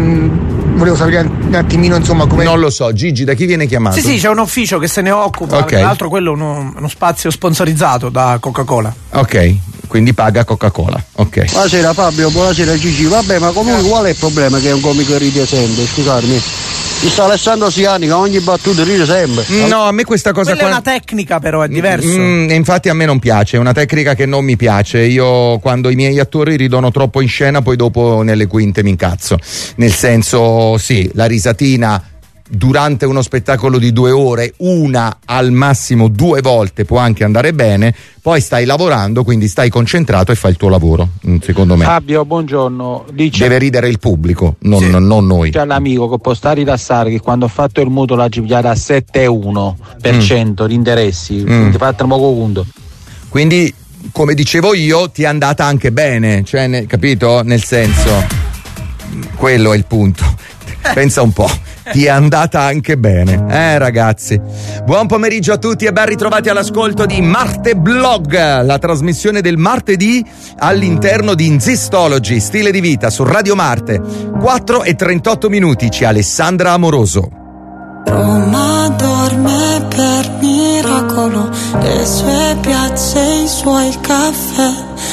Speaker 18: mh, volevo sapere un attimino insomma come.
Speaker 3: Non lo so, Gigi, da chi viene chiamato?
Speaker 5: Sì, sì, c'è un ufficio che se ne occupa.
Speaker 3: Ok.
Speaker 5: Tra l'altro, quello è uno, uno spazio sponsorizzato da Coca-Cola.
Speaker 3: Ok, quindi paga Coca-Cola. Ok.
Speaker 19: Buonasera Fabio, buonasera Gigi. Vabbè, ma comunque qual è il problema che è un comico che ride sempre? Scusarmi. Ci sta Alessandro Siani che ogni battuta ride sempre.
Speaker 3: No, a me questa cosa
Speaker 5: Quella
Speaker 3: qua.
Speaker 5: è una tecnica, però, è diverso.
Speaker 3: Mm, infatti a me non piace, è una tecnica che non mi piace. Io quando i miei attori ridono troppo in scena, poi dopo nelle quinte mi incazzo. Nel senso, sì, la risatina durante uno spettacolo di due ore, una al massimo due volte può anche andare bene, poi stai lavorando, quindi stai concentrato e fai il tuo lavoro, mm, secondo me.
Speaker 20: Fabio, buongiorno. Dice
Speaker 3: Deve ridere il pubblico, non, non noi.
Speaker 20: c'è l'amico che può stare a rilassare che quando ho fatto il mutuo l'ha pigliata a sette virgola uno per cento di interessi, quindi fate poco conto.
Speaker 3: Quindi, come dicevo io, ti è andata anche bene, cioè, ne- capito? Nel senso, quello è il punto. Pensa un po', ti è andata anche bene, eh ragazzi. Buon pomeriggio a tutti e ben ritrovati all'ascolto di Marte Blog, la trasmissione del martedì all'interno di Inzistology, stile di vita su Radio Marte. quattro e trentotto minuti, c'è Alessandra Amoroso.
Speaker 21: Roma dorme per miracolo, le sue piazze, i suoi caffè,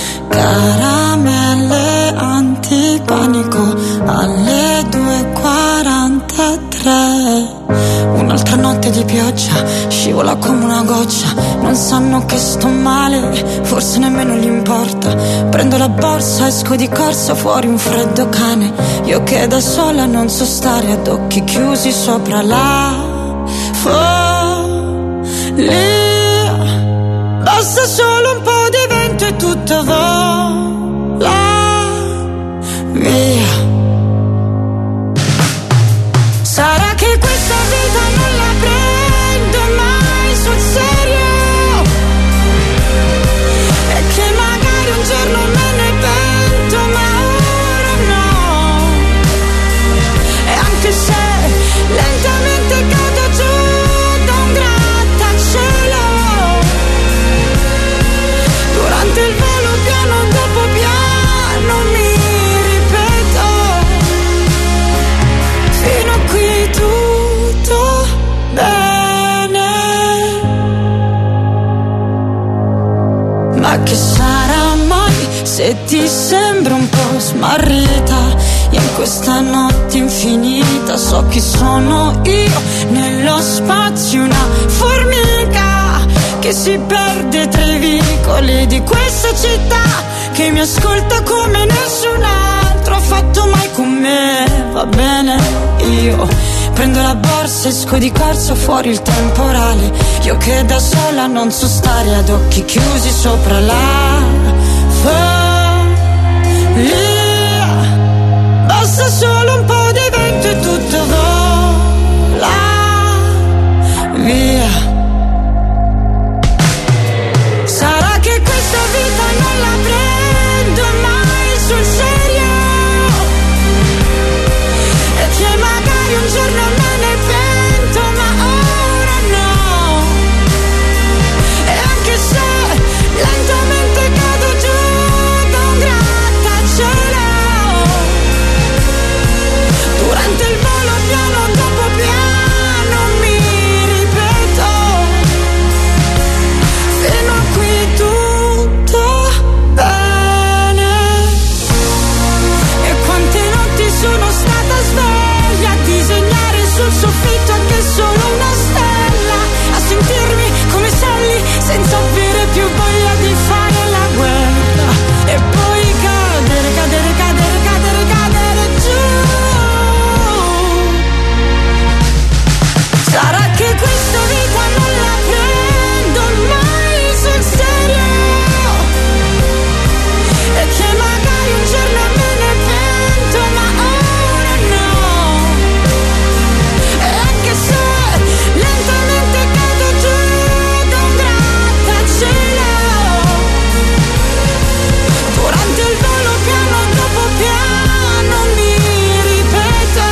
Speaker 21: caramelle antipanico alle due e quarantatré. Un'altra notte di pioggia, scivola come una goccia, non sanno che sto male, forse nemmeno gli importa. Prendo la borsa, esco di corsa, fuori un freddo cane, io che da sola non so stare ad occhi chiusi sopra la follia. Basta solo un po' di vento e tutto vola via. Sarà che questa vita non la prendo mai sul serio, e che magari un giorno me ne pento, ma ora no. che ti sembra un po' smarrita. E in questa notte infinita so chi sono io, nello spazio una formica che si perde tra i vicoli di questa città, che mi ascolta come nessun altro ha fatto mai con me. Va bene, io prendo la borsa, esco di corsa, fuori il temporale. Io che da sola non so stare ad occhi chiusi sopra la follia. Basta solo un po' di vento e tutto vola via. Sarà che questa vita non la prendo mai sul serio, e che magari un giorno me ne pento, ma ora no. E anche se lentamente cado giù da un grattacielo, durante il volo piano dopo piano mi ripeto, fino a qui tutto bene. E quante notti sono stata sveglia a disegnare sul soffitto anche solo una stella, a sentirmi come Sally senza avere più voglia di fare la guerra, e poi cadere, cadere, cadere, cadere, cadere giù. Sarà che questa vita non la prendo mai sul serio, e che magari un giorno me ne pento, ma ora no. E anche se lentamente cado giù da un grattacielo, durante il volo piano dopo piano mi ripeto,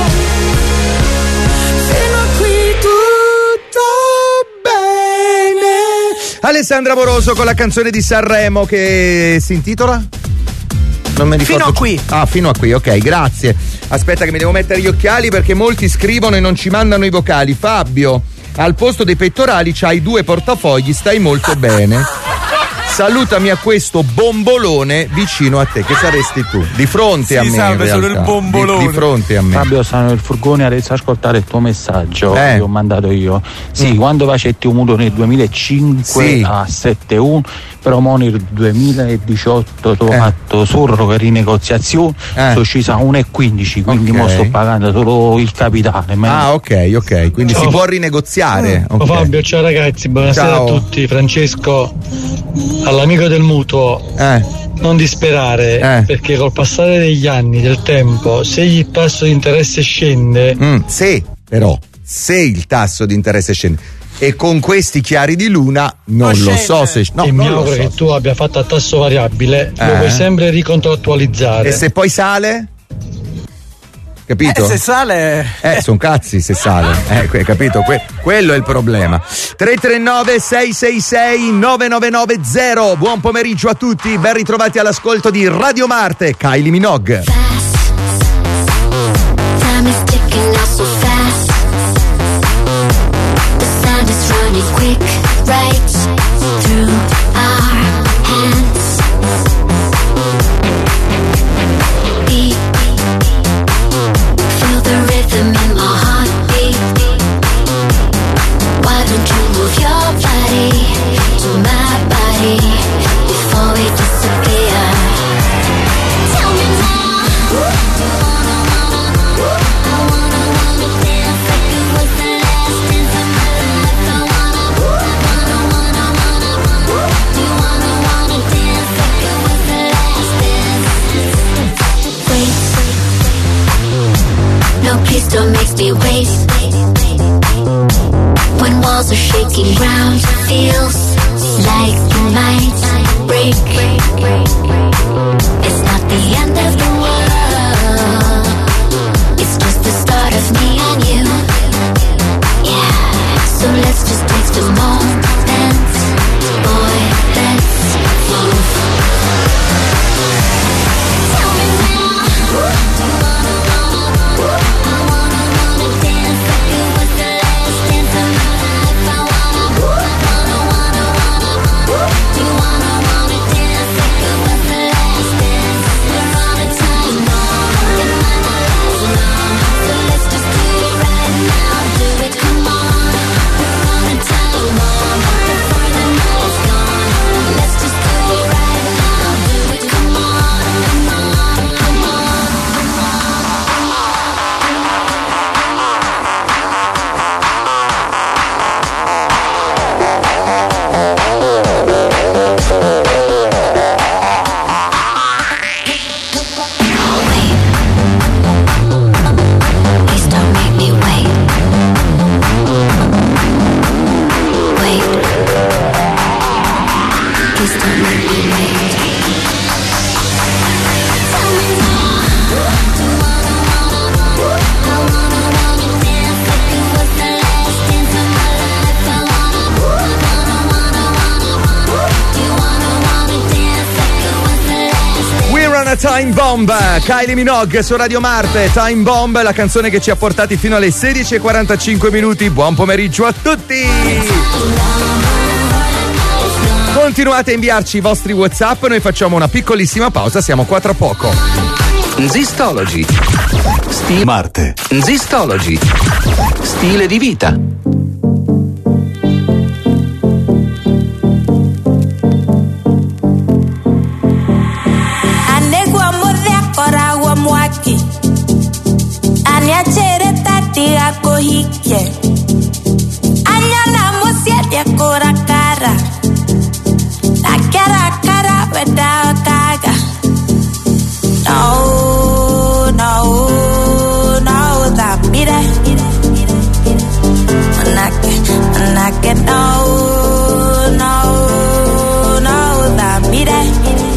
Speaker 21: fino a qui tutto bene.
Speaker 3: Alessandra Moroso con la canzone di Sanremo che si intitola? Non mi ricordo.
Speaker 5: Fino a qui.
Speaker 3: Ah, fino a qui, ok, grazie. Aspetta che mi devo mettere gli occhiali perché molti scrivono e non ci mandano i vocali. Fabio, al posto dei pettorali c'hai due portafogli, stai molto bene. Salutami a questo bombolone vicino a te, che saresti tu, di fronte a
Speaker 5: Si
Speaker 3: me.
Speaker 5: salve
Speaker 3: in
Speaker 5: solo
Speaker 3: realtà.
Speaker 5: il bombolone.
Speaker 3: Di, di fronte a me.
Speaker 20: Fabio, sono nel furgone adesso a ascoltare il tuo messaggio
Speaker 3: Eh.
Speaker 20: che ho mandato io. Sì,
Speaker 3: Mm.
Speaker 20: quando facetti un mutuo nel duemilacinque
Speaker 3: Sì.
Speaker 20: a sette uno, però mo nel duemiladiciotto ho
Speaker 3: Eh.
Speaker 20: fatto solo che rinegoziazione,
Speaker 3: Eh.
Speaker 20: sono scesa a uno e quindici, quindi
Speaker 3: Ok.
Speaker 20: mo sto pagando solo il capitale. Ma
Speaker 3: Ah, ok, ok, quindi
Speaker 20: Ciao.
Speaker 3: si può rinegoziare.
Speaker 20: Oh,
Speaker 3: ok.
Speaker 20: Fabio,
Speaker 4: ciao ragazzi, buonasera
Speaker 3: Ciao.
Speaker 4: a tutti. Francesco, all'amico del mutuo,
Speaker 3: Eh.
Speaker 4: non disperare,
Speaker 3: Eh.
Speaker 4: perché col passare degli anni, del tempo, se il tasso di interesse scende,
Speaker 3: Mm, se però, se il tasso di interesse scende e con questi chiari di luna non lo so se no,
Speaker 4: e mi
Speaker 3: non lo
Speaker 4: auguro
Speaker 3: so.
Speaker 4: che tu abbia fatto a tasso variabile,
Speaker 3: Eh.
Speaker 4: lo puoi sempre ricontrattualizzare.
Speaker 3: E se poi sale? Capito?
Speaker 5: Eh, se sale.
Speaker 3: Eh, sono cazzi se sale. Eh, que- capito? Que- quello è il problema. tre tre nove sei sei sei nove nove nove zero. Buon pomeriggio a tutti, ben ritrovati all'ascolto di Radio Marte, Kylie Minogue.
Speaker 14: Time is ticking now so fast. The sound is running quick, right through our hands. Beat, feel the rhythm in my heartbeat. Why don't you move your body to my body before we disappear? Tell me now. No, please don't make me wait. When walls are shaking ground feels like you might break. It's not the end of the world. It's just the start of me and you. Yeah, so let's just take the moment. Boy, let's move. Tell me now.
Speaker 3: con Time Bomb, Kylie Minogue su Radio Marte. Time Bomb, la canzone che ci ha portati fino alle sedici e quarantacinque minuti. Buon pomeriggio a tutti. Continuate a inviarci i vostri WhatsApp, noi facciamo una piccolissima pausa, siamo qua tra poco.
Speaker 11: Zistology. Stile Marte. Zistology. Stile di vita.
Speaker 21: Mwaki aniachere tati ako hike anyana musiedi akora kara akara kara weda kaga no no no da mire anake anake no no no da mire.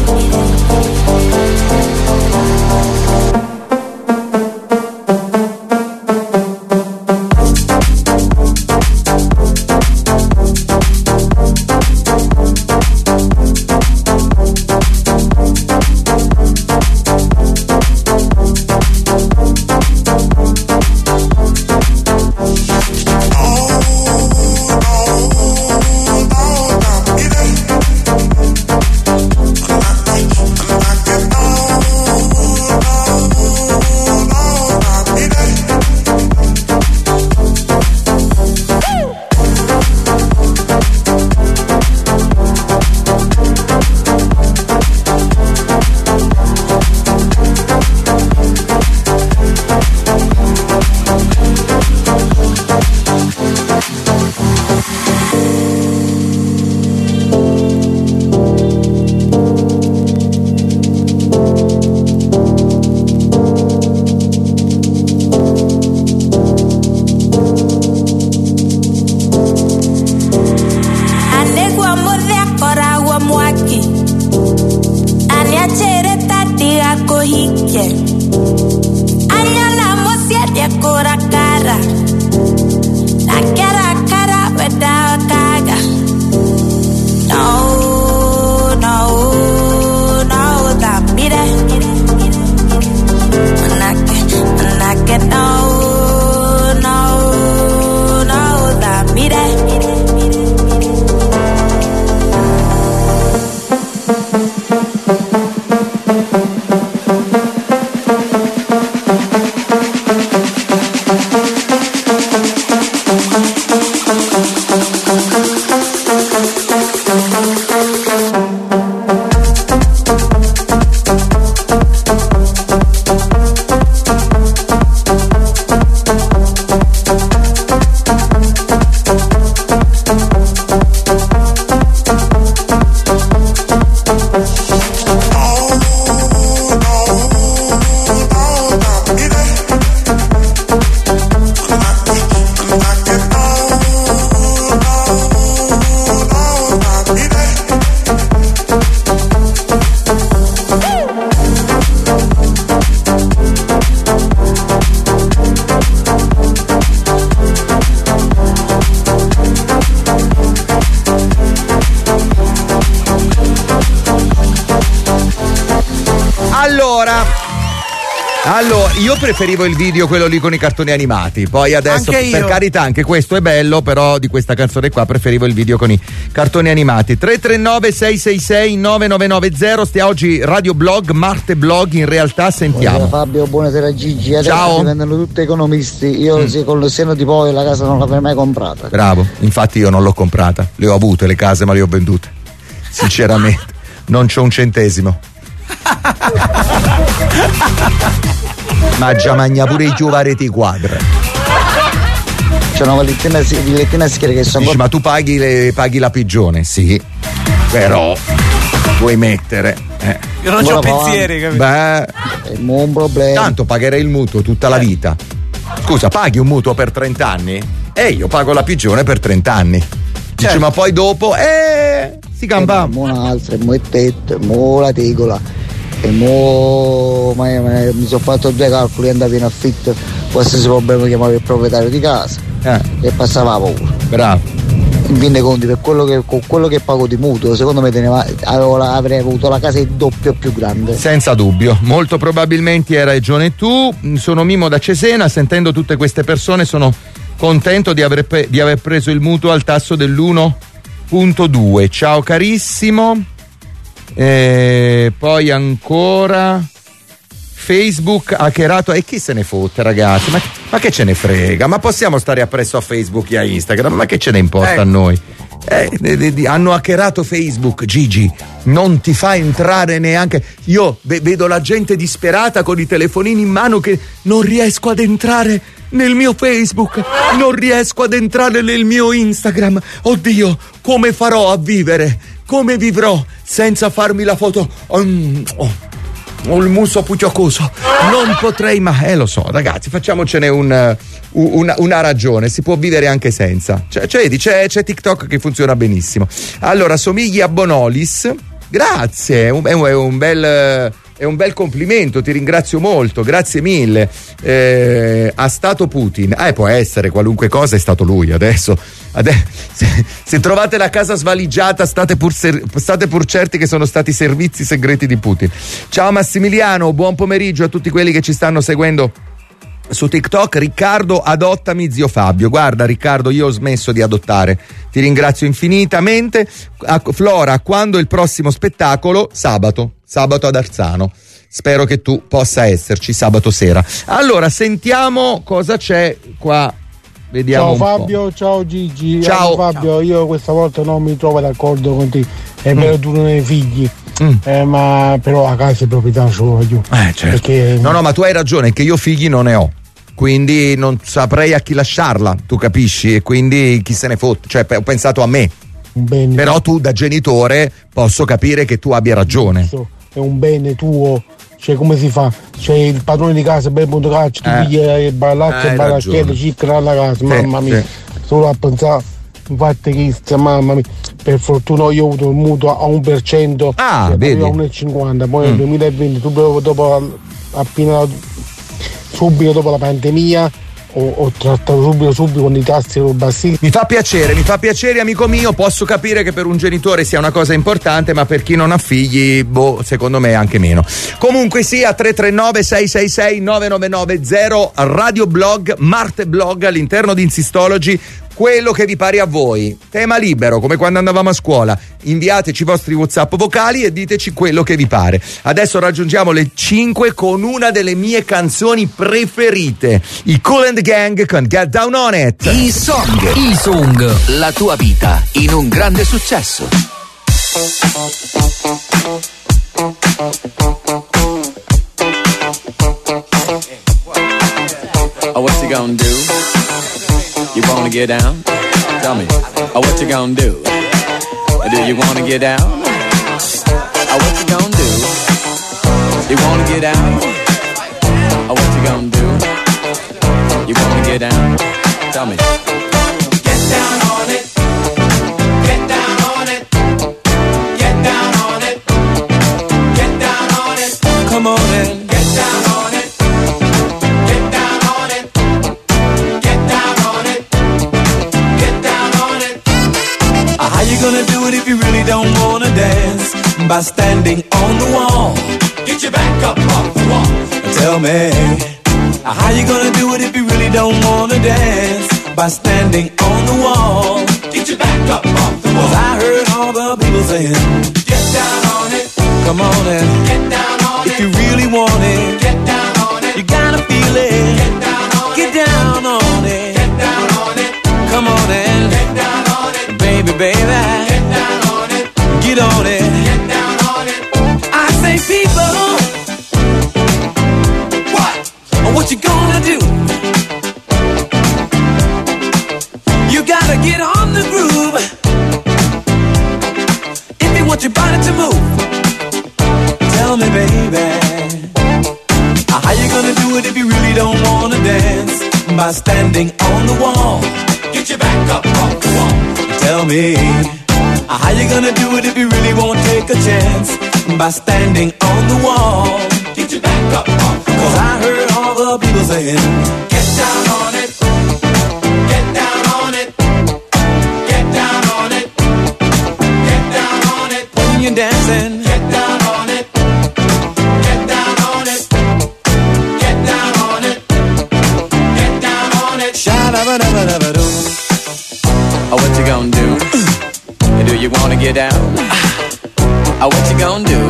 Speaker 3: Allora, io preferivo il video, quello lì con i cartoni animati. Poi adesso,
Speaker 5: Anche
Speaker 3: per
Speaker 5: io.
Speaker 3: carità, anche questo è bello, però di questa canzone qua preferivo il video con i cartoni animati. tre tre nove sei sei sei nove nove nove zero. Stia oggi Radio Blog, Marte Blog, in realtà sentiamo.
Speaker 1: Buonasera Fabio, buonasera Gigi. Adesso
Speaker 3: Ciao.
Speaker 1: diventano tutti economisti. Io
Speaker 3: Mm.
Speaker 1: sì, con il senno di poi la casa non l'avrei mai comprata.
Speaker 3: Bravo, infatti io non l'ho comprata, le ho avute le case ma le ho vendute. Sinceramente, non c'ho un centesimo. Ma già magna pure i giovanetti quadra.
Speaker 1: C'è una villettina, villettina schiera che sono.
Speaker 3: Dici, ma tu paghi, le, paghi la pigione? Sì, però vuoi mettere. Eh.
Speaker 5: Io non c'ho pensieri, capito?
Speaker 3: Beh,
Speaker 1: è un problema.
Speaker 3: Tanto pagherei il mutuo tutta la vita. Scusa, paghi un mutuo per trenta anni? E io pago la pigione per trenta anni. Dici,
Speaker 1: Certo.
Speaker 3: ma poi dopo, eh, si campa.
Speaker 1: Mo un'altra, mo il tetto, mo la tegola. E mo ma, ma, mi sono fatto due calcoli, è andato in affitto, qualsiasi problema chiamavo il proprietario di casa
Speaker 3: eh.
Speaker 1: e passava paura.
Speaker 3: Bravo.
Speaker 1: in fin dei conti, per quello che, con quello che pago di mutuo, secondo me teneva, avevo la, avrei avuto la casa il doppio più grande.
Speaker 3: Senza dubbio, molto probabilmente hai ragione tu. Sono Mimo da Cesena, sentendo tutte queste persone sono contento di aver, pre- di aver preso il mutuo al tasso dell'uno virgola due. Ciao carissimo. E poi ancora Facebook hackerato, e chi se ne fotte, ragazzi, ma, ma che ce ne frega, ma possiamo stare appresso a Facebook e a Instagram, ma che ce ne importa eh. a noi? Eh, eh, eh, hanno hackerato Facebook, Gigi, non ti fa entrare neanche. Io v- vedo la gente disperata con i telefonini in mano che non riesco ad entrare nel mio Facebook, non riesco ad entrare nel mio Instagram. Oddio, come farò a vivere? Come vivrò senza farmi la foto? Um, oh. Ho il muso pucciocoso, non potrei mai. Eh lo so, ragazzi, facciamocene un, una, una ragione. Si può vivere anche senza. Cioè, cioè c'è, c'è TikTok che funziona benissimo. Allora, somigli a Bonolis. Grazie, è un, è un, è un bel. È un bel complimento, ti ringrazio molto, grazie mille. Eh, a stato Putin, eh, può essere qualunque cosa, è stato lui. Adesso, adesso se, se trovate la casa svaligiata, state pur, ser, state pur certi che sono stati servizi segreti di Putin. Ciao Massimiliano, buon pomeriggio a tutti quelli che ci stanno seguendo su TikTok. Riccardo, adottami zio Fabio. Guarda Riccardo, io ho smesso di adottare, ti ringrazio infinitamente. A Flora, quando il prossimo spettacolo? Sabato sabato ad Arzano, spero che tu possa esserci sabato sera. Allora sentiamo cosa c'è qua, vediamo.
Speaker 18: Ciao Fabio, ciao Gigi.
Speaker 3: Ciao
Speaker 18: Fabio,
Speaker 3: ciao.
Speaker 18: Io questa volta non mi trovo d'accordo con te, è
Speaker 3: mm.
Speaker 18: vero tu non hai figli,
Speaker 3: mm.
Speaker 18: eh, ma però la casa è proprietà sua io.
Speaker 3: Eh, certo.
Speaker 18: Perché...
Speaker 3: no no ma tu hai ragione, che io figli non ne ho, quindi non saprei a chi lasciarla, tu capisci, e quindi chi se ne fotte, cioè ho pensato a me.
Speaker 18: Bene.
Speaker 3: Però tu da genitore posso capire che tu abbia ragione.
Speaker 18: È un bene tuo, cioè come si fa? C'è il padrone di casa, bel punto calcio, tu
Speaker 3: Eh.
Speaker 18: pigli il ballaccio, il ballacchietto, cicca alla casa,
Speaker 3: Sì,
Speaker 18: mamma mia,
Speaker 3: sì.
Speaker 18: solo a pensare, infatti che mamma mia, per fortuna io ho avuto il mutuo a uno per cento,
Speaker 3: ah,
Speaker 18: cioè,
Speaker 3: vedi.
Speaker 18: a uno virgola cinquanta, poi
Speaker 3: Mm.
Speaker 18: nel duemilaventi, dopo, dopo appena subito dopo la pandemia, Ho, ho trattato subito subito con i tassi bassi.
Speaker 3: Mi fa piacere, mi fa piacere amico mio, posso capire che per un genitore sia una cosa importante, ma per chi non ha figli, boh, secondo me anche meno. Comunque sia, tre tre nove sei sei sei nove nove nove zero, Radio Blog, Marte Blog all'interno di Insistology. Quello che vi pare a voi, tema libero come quando andavamo a scuola, inviateci i vostri WhatsApp vocali e diteci quello che vi pare. Adesso raggiungiamo le cinque con una delle mie canzoni preferite, i Kool and the Gang con Get Down On It.
Speaker 11: I Song, i Song, la tua vita in un grande successo.
Speaker 7: Oh, what you gonna do? You wanna get down? Tell me. Oh, what you gonna do? Do you wanna get down? Oh, what you gonna do? You wanna get down? Oh, what you gonna do? You wanna get down? Tell me. Get down on it. Get down on it. Get down on it. Get down on it. Come on in. Get down on it. Get down on it. Get down on it. Get down on it. Uh, How you gonna do it if you really don't wanna dance? By standing on the wall. Get your back up off the wall. Tell me. Uh, How you gonna do it if you really don't wanna dance? By standing on the wall. Get your back up off the wall. 'Cause I heard all the people saying, get down on it. Come on in. Get down on it. If you really want it. Get down on it. You gotta feel it. Get down on it. Get down on it. Get down on it. Come on in. Get down on it. Baby, baby. Get down on it. Get on it. Get down on it. I say people. What? What you gonna do? You gotta get on the groove if you want your body to move. Tell me, baby, how you gonna do it if you really don't wanna dance? By standing on the wall. Get your back up off the wall. Tell me, how you gonna do it if you really won't take a chance? By standing on the wall. Get your back up off the wall. 'Cause I heard all the people saying, get down on it. Get down on it. Get down gonna do? Do you wanna get down? Uh, what you gonna do?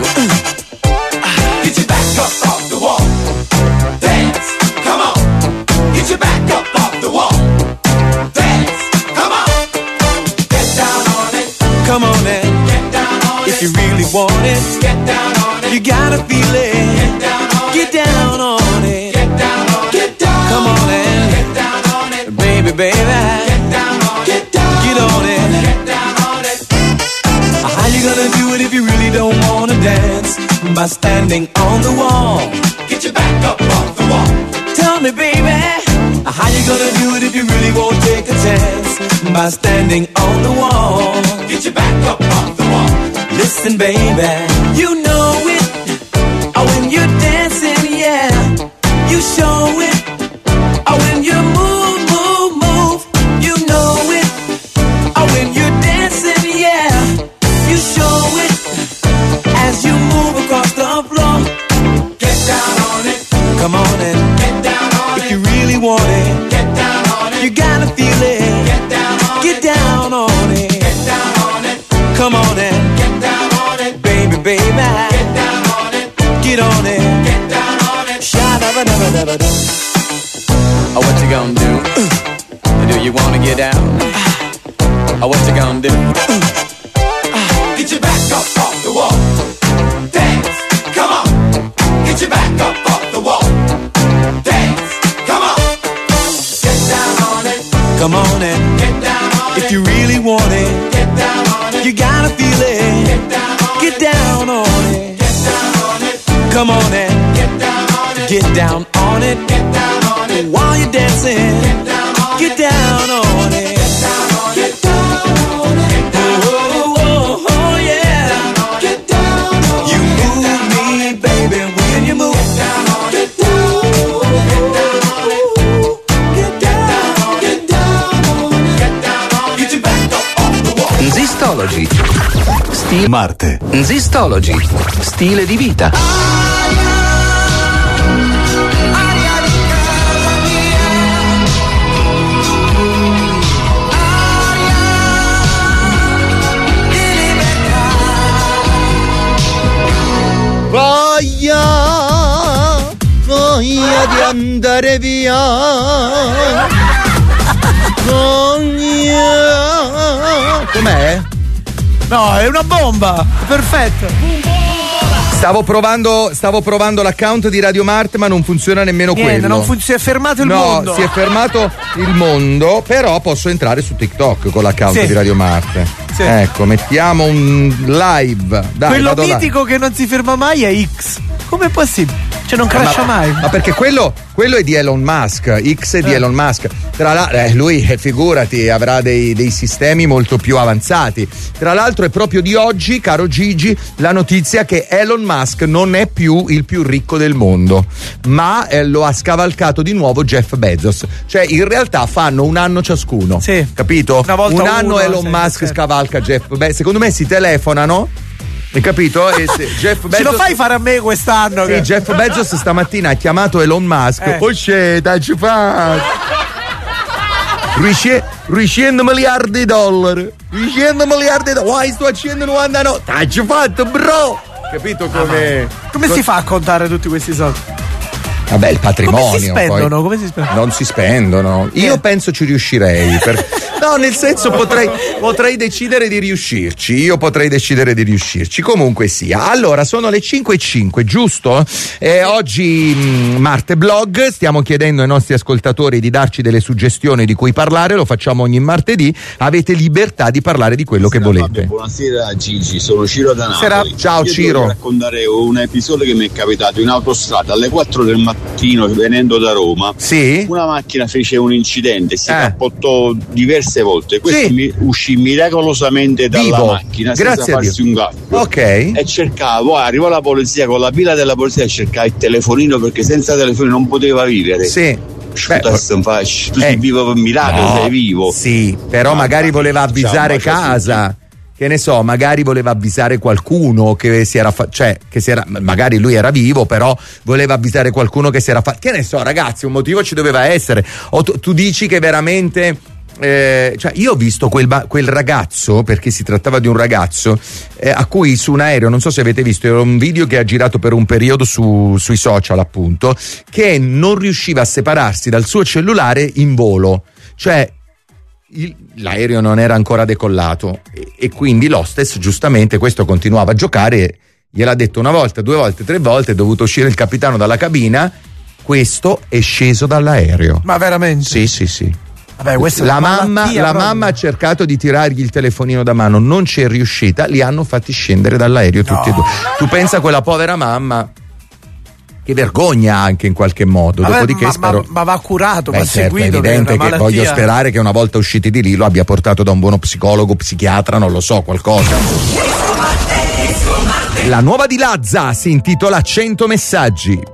Speaker 6: Get your back up off the wall. Dance, come on. Get your back up off the wall. Dance, come on. Get down on it.
Speaker 10: Come on and
Speaker 6: get down on
Speaker 10: if
Speaker 6: it.
Speaker 10: you really want it,
Speaker 6: Get down on it.
Speaker 10: you gotta feel it.
Speaker 6: Get down on
Speaker 10: Get down on it.
Speaker 6: Get down on it. Get down
Speaker 10: Come on and
Speaker 6: get down on it.
Speaker 10: baby, baby,
Speaker 6: Get down on it. Get down
Speaker 10: get on it.
Speaker 6: Get down on it.
Speaker 10: How you gonna do it if you really don't wanna dance? By standing on the wall.
Speaker 6: Get your back up off the wall.
Speaker 10: Tell me, baby, how you gonna do it if you really won't take a chance? By standing on the wall.
Speaker 6: Get your back up off the wall.
Speaker 10: Listen, baby, you know it. Oh, when you're dancing, yeah, you show it. Oh, when you move, move, move, you know it. Oh, when you're dancing, yeah, you show it. As you move across the floor,
Speaker 6: Get down on it.
Speaker 10: come on and
Speaker 6: Get down on
Speaker 10: if
Speaker 6: it.
Speaker 10: you really want it,
Speaker 6: Get down on it.
Speaker 10: you gotta feel it.
Speaker 6: Get down on
Speaker 10: Get
Speaker 6: it.
Speaker 10: down on it.
Speaker 6: Get down on it.
Speaker 10: Come on and
Speaker 6: Get down on it.
Speaker 10: baby, baby,
Speaker 6: Get down on it.
Speaker 10: get on it.
Speaker 6: Get down on it.
Speaker 10: Sha-da-ba-da-ba-da-ba-da.
Speaker 7: Oh, what you gonna do? Do you wanna get down? Oh, what you gonna do?
Speaker 6: Get your back up off the wall. Dance, come on. Get your back up off the wall. Dance, come on. Get down on it.
Speaker 10: Come on and
Speaker 6: Get down on
Speaker 10: if
Speaker 6: it.
Speaker 10: you really want it,
Speaker 6: Get down on it.
Speaker 10: you gotta feel it.
Speaker 6: Get down on
Speaker 10: Get
Speaker 6: it.
Speaker 10: down on it.
Speaker 6: Get down on it.
Speaker 10: Come on and
Speaker 6: Get down on it.
Speaker 10: get down on it.
Speaker 6: Get down on it.
Speaker 10: While you're dancing,
Speaker 6: Get down on
Speaker 10: get
Speaker 6: it.
Speaker 10: down on it.
Speaker 6: Get down on it. Get down on it.
Speaker 10: Oh, oh, oh, yeah.
Speaker 6: Get down on it.
Speaker 10: You move me, baby, when you move.
Speaker 6: Get down on it. Get down on it. Get down on it. Get down on it. Get down on it. Get your back up off the wall.
Speaker 11: Zistology. Stile Marte. Zistology. Stile di vita.
Speaker 3: Voglia, voglia di andare via. Voglia. Com'è?
Speaker 5: No, è una bomba. Perfetto.
Speaker 3: Stavo provando, stavo provando l'account di Radio Mart, ma non funziona nemmeno
Speaker 5: Niente,
Speaker 3: quello.
Speaker 5: non funziona, si è fermato il
Speaker 3: no,
Speaker 5: mondo.
Speaker 3: si è fermato il mondo, però posso entrare su TikTok con l'account
Speaker 5: Sì.
Speaker 3: di Radio Mart.
Speaker 5: Sì.
Speaker 3: Ecco, mettiamo un live. Dai,
Speaker 5: Quello
Speaker 3: vado là.
Speaker 5: mitico che non si ferma mai è X. Com'è possibile? Cioè non crasha
Speaker 3: ma,
Speaker 5: mai.
Speaker 3: Ma perché quello, quello è di Elon Musk, X è di
Speaker 5: Eh.
Speaker 3: Elon Musk. Tra l'altro, eh, lui, eh, figurati, avrà dei, dei sistemi molto più avanzati. Tra l'altro è proprio di oggi, caro Gigi, la notizia che Elon Musk non è più il più ricco del mondo, ma eh, lo ha scavalcato di nuovo Jeff Bezos. Cioè, in realtà fanno un anno ciascuno.
Speaker 5: Sì.
Speaker 3: Capito?
Speaker 5: Una volta
Speaker 3: un anno
Speaker 5: uno,
Speaker 3: Elon
Speaker 5: sì,
Speaker 3: Musk
Speaker 5: certo.
Speaker 3: scavalca Jeff Bezos. Secondo me si telefonano. Hai capito? E se Jeff Bezos...
Speaker 5: Ce lo fai fare a me quest'anno?
Speaker 3: Sì,
Speaker 5: che...
Speaker 3: Jeff Bezos stamattina ha chiamato Elon Musk.
Speaker 5: Eh.
Speaker 3: Oh shit, ci fa. Ricendo miliardi di dollari. Ricendo miliardi di dollari. Why sto facendo novantanove? T'hai fatto, bro. Capito come.
Speaker 5: Come si fa a contare tutti questi soldi?
Speaker 3: Vabbè, il patrimonio.
Speaker 5: Come si spendono?
Speaker 3: Poi.
Speaker 5: Come si spendono?
Speaker 3: Non si spendono. Io
Speaker 5: Eh.
Speaker 3: penso ci riuscirei. Per... No, nel senso potrei, potrei decidere di riuscirci. Io potrei decidere di riuscirci. Comunque sia. Allora, sono le cinque e cinque, giusto? Eh, oggi mh, Marte Blog. Stiamo chiedendo ai nostri ascoltatori di darci delle suggestioni di cui parlare. Lo facciamo ogni martedì. Avete libertà di parlare di quello che volete.
Speaker 9: Fabio, buonasera Gigi, sono Ciro da Napoli.
Speaker 3: Sera- Ciao,
Speaker 9: Io
Speaker 3: Ciro.
Speaker 9: Devo raccontare un episodio che mi è capitato in autostrada alle quattro del mattino venendo da Roma.
Speaker 3: Sì.
Speaker 9: Una macchina fece un incidente, si
Speaker 3: Eh.
Speaker 9: cappottò diverse volte. Questo
Speaker 3: Sì.
Speaker 9: mi uscì miracolosamente dalla
Speaker 3: Vivo.
Speaker 9: macchina
Speaker 3: Grazie
Speaker 9: senza
Speaker 3: a
Speaker 9: farsi
Speaker 3: Dio.
Speaker 9: un gatto.
Speaker 3: Ok.
Speaker 9: E cercavo, poi arrivò la polizia con la pila della polizia e cercai il telefonino perché senza telefonino non poteva vivere.
Speaker 3: Sì.
Speaker 9: Scusa, faccio, tu
Speaker 3: Eh.
Speaker 9: sei vivo per miracolo,
Speaker 3: No,
Speaker 9: sei vivo.
Speaker 3: Sì, però
Speaker 9: Ah,
Speaker 3: magari voleva avvisare
Speaker 9: ciao, bacio a
Speaker 3: casa. Che ne so, magari voleva avvisare qualcuno che si era fa- cioè che si era magari lui era vivo, però voleva avvisare qualcuno che si era fatto. Che ne so, ragazzi, un motivo ci doveva essere. O tu, tu dici che veramente eh, cioè io ho visto quel, ba- quel ragazzo, perché si trattava di un ragazzo eh, a cui su un aereo, non so se avete visto, era un video che ha girato per un periodo su, sui social appunto, che non riusciva a separarsi dal suo cellulare in volo, cioè il, l'aereo non era ancora decollato e, e quindi l'hostess giustamente questo continuava a giocare, gliel'ha detto una volta, due volte, tre volte, è dovuto uscire il capitano dalla cabina, questo è sceso dall'aereo.
Speaker 5: Ma veramente?
Speaker 3: Sì, sì, sì.
Speaker 5: Vabbè, questa è
Speaker 3: la
Speaker 5: una
Speaker 3: mamma, la mamma ha cercato di tirargli il telefonino da mano, non ci è riuscita, li hanno fatti scendere dall'aereo tutti no. e due. Tu pensa a quella povera mamma, che vergogna anche in qualche modo.
Speaker 5: Vabbè,
Speaker 3: dopodiché
Speaker 5: ma,
Speaker 3: spero.
Speaker 5: Ma, ma va curato,
Speaker 3: Beh,
Speaker 5: va
Speaker 3: certo,
Speaker 5: seguito.
Speaker 3: È evidente
Speaker 5: che
Speaker 3: che voglio sperare che una volta usciti di lì lo abbia portato da un buono psicologo, psichiatra, non lo so, qualcosa. La nuova di Lazza si intitola cento messaggi.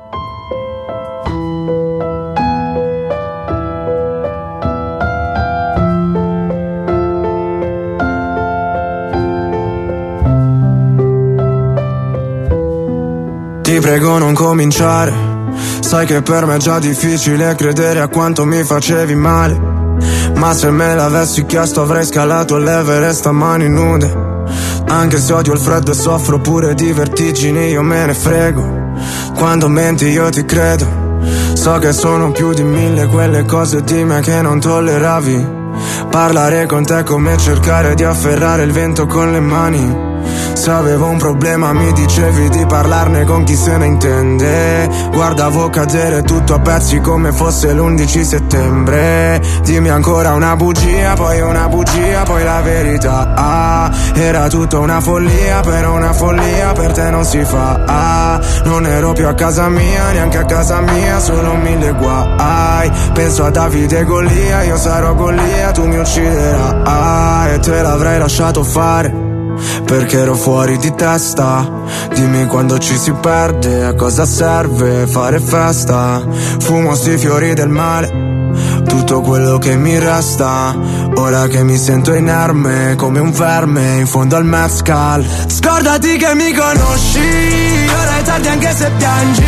Speaker 8: Ti prego non cominciare, sai che per me è già difficile credere a quanto mi facevi male. Ma se me l'avessi chiesto avrei scalato l'Everest a mani nude. Anche se odio il freddo e soffro pure di vertigini, io me ne frego. Quando menti io ti credo. So che sono più di mille quelle cose di me che non tolleravi. Parlare con te è come cercare di afferrare il vento con le mani. Se avevo un problema mi dicevi di parlarne con chi se ne intende. Guardavo cadere tutto a pezzi come fosse l'undici settembre. Dimmi ancora una bugia, poi una bugia, poi la verità. Ah, era tutta una follia, però una follia per te non si fa. Ah, non ero più a casa mia, neanche a casa mia, solo mille guai. Penso a Davide e Golia, io sarò Golia, tu mi ucciderai. Ah, e te l'avrei lasciato fare perché ero fuori di testa. Dimmi quando ci si perde, a cosa serve fare festa. Fumo sti fiori del male, tutto quello che mi resta. Ora che mi sento inerme come un verme in fondo al mezcal. Scordati che mi conosci, ora è tardi anche se piangi.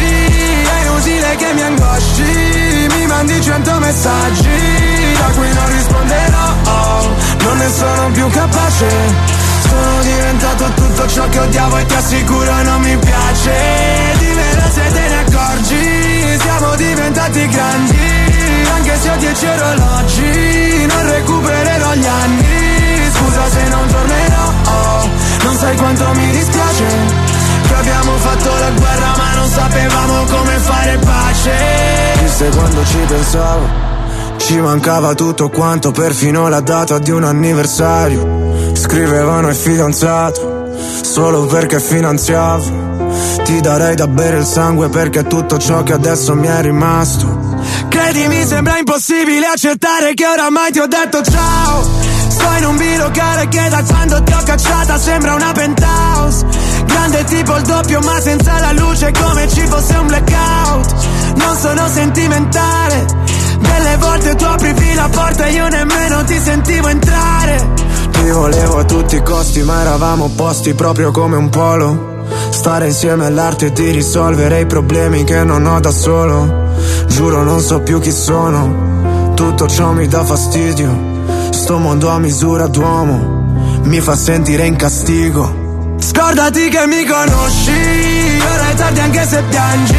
Speaker 8: È inutile che mi angosci, mi mandi cento messaggi da cui non risponderò. Oh, non ne sono più capace. Sono diventato tutto ciò che odiavo e ti assicuro non mi piace. Dimmelo se te ne accorgi, siamo diventati grandi. Anche se ho dieci orologi, non recupererò gli anni. Scusa se non tornerò, oh, non sai quanto mi dispiace che abbiamo fatto la guerra ma non sapevamo come fare pace. Viste quando ci pensavo, ci mancava tutto quanto, perfino la data di un anniversario. Scrivevano il fidanzato solo perché finanziavo. Ti darei da bere il sangue perché è tutto ciò che adesso mi è rimasto. Credimi, sembra impossibile accettare che oramai ti ho detto ciao. Sto in un bilocale che da quando ti ho cacciata sembra una penthouse. Grande tipo il doppio ma senza la luce, come ci fosse un blackout. Non sono sentimentale, delle volte tu aprivi la porta e io nemmeno ti sentivo entrare. Ti volevo a tutti i costi ma eravamo opposti proprio come un polo. Stare insieme all'arte di risolvere i problemi che non ho da solo. Giuro non so più chi sono, tutto ciò mi dà fastidio. Sto mondo a misura d'uomo mi fa sentire in castigo. Scordati che mi conosci, ora è tardi anche se piangi.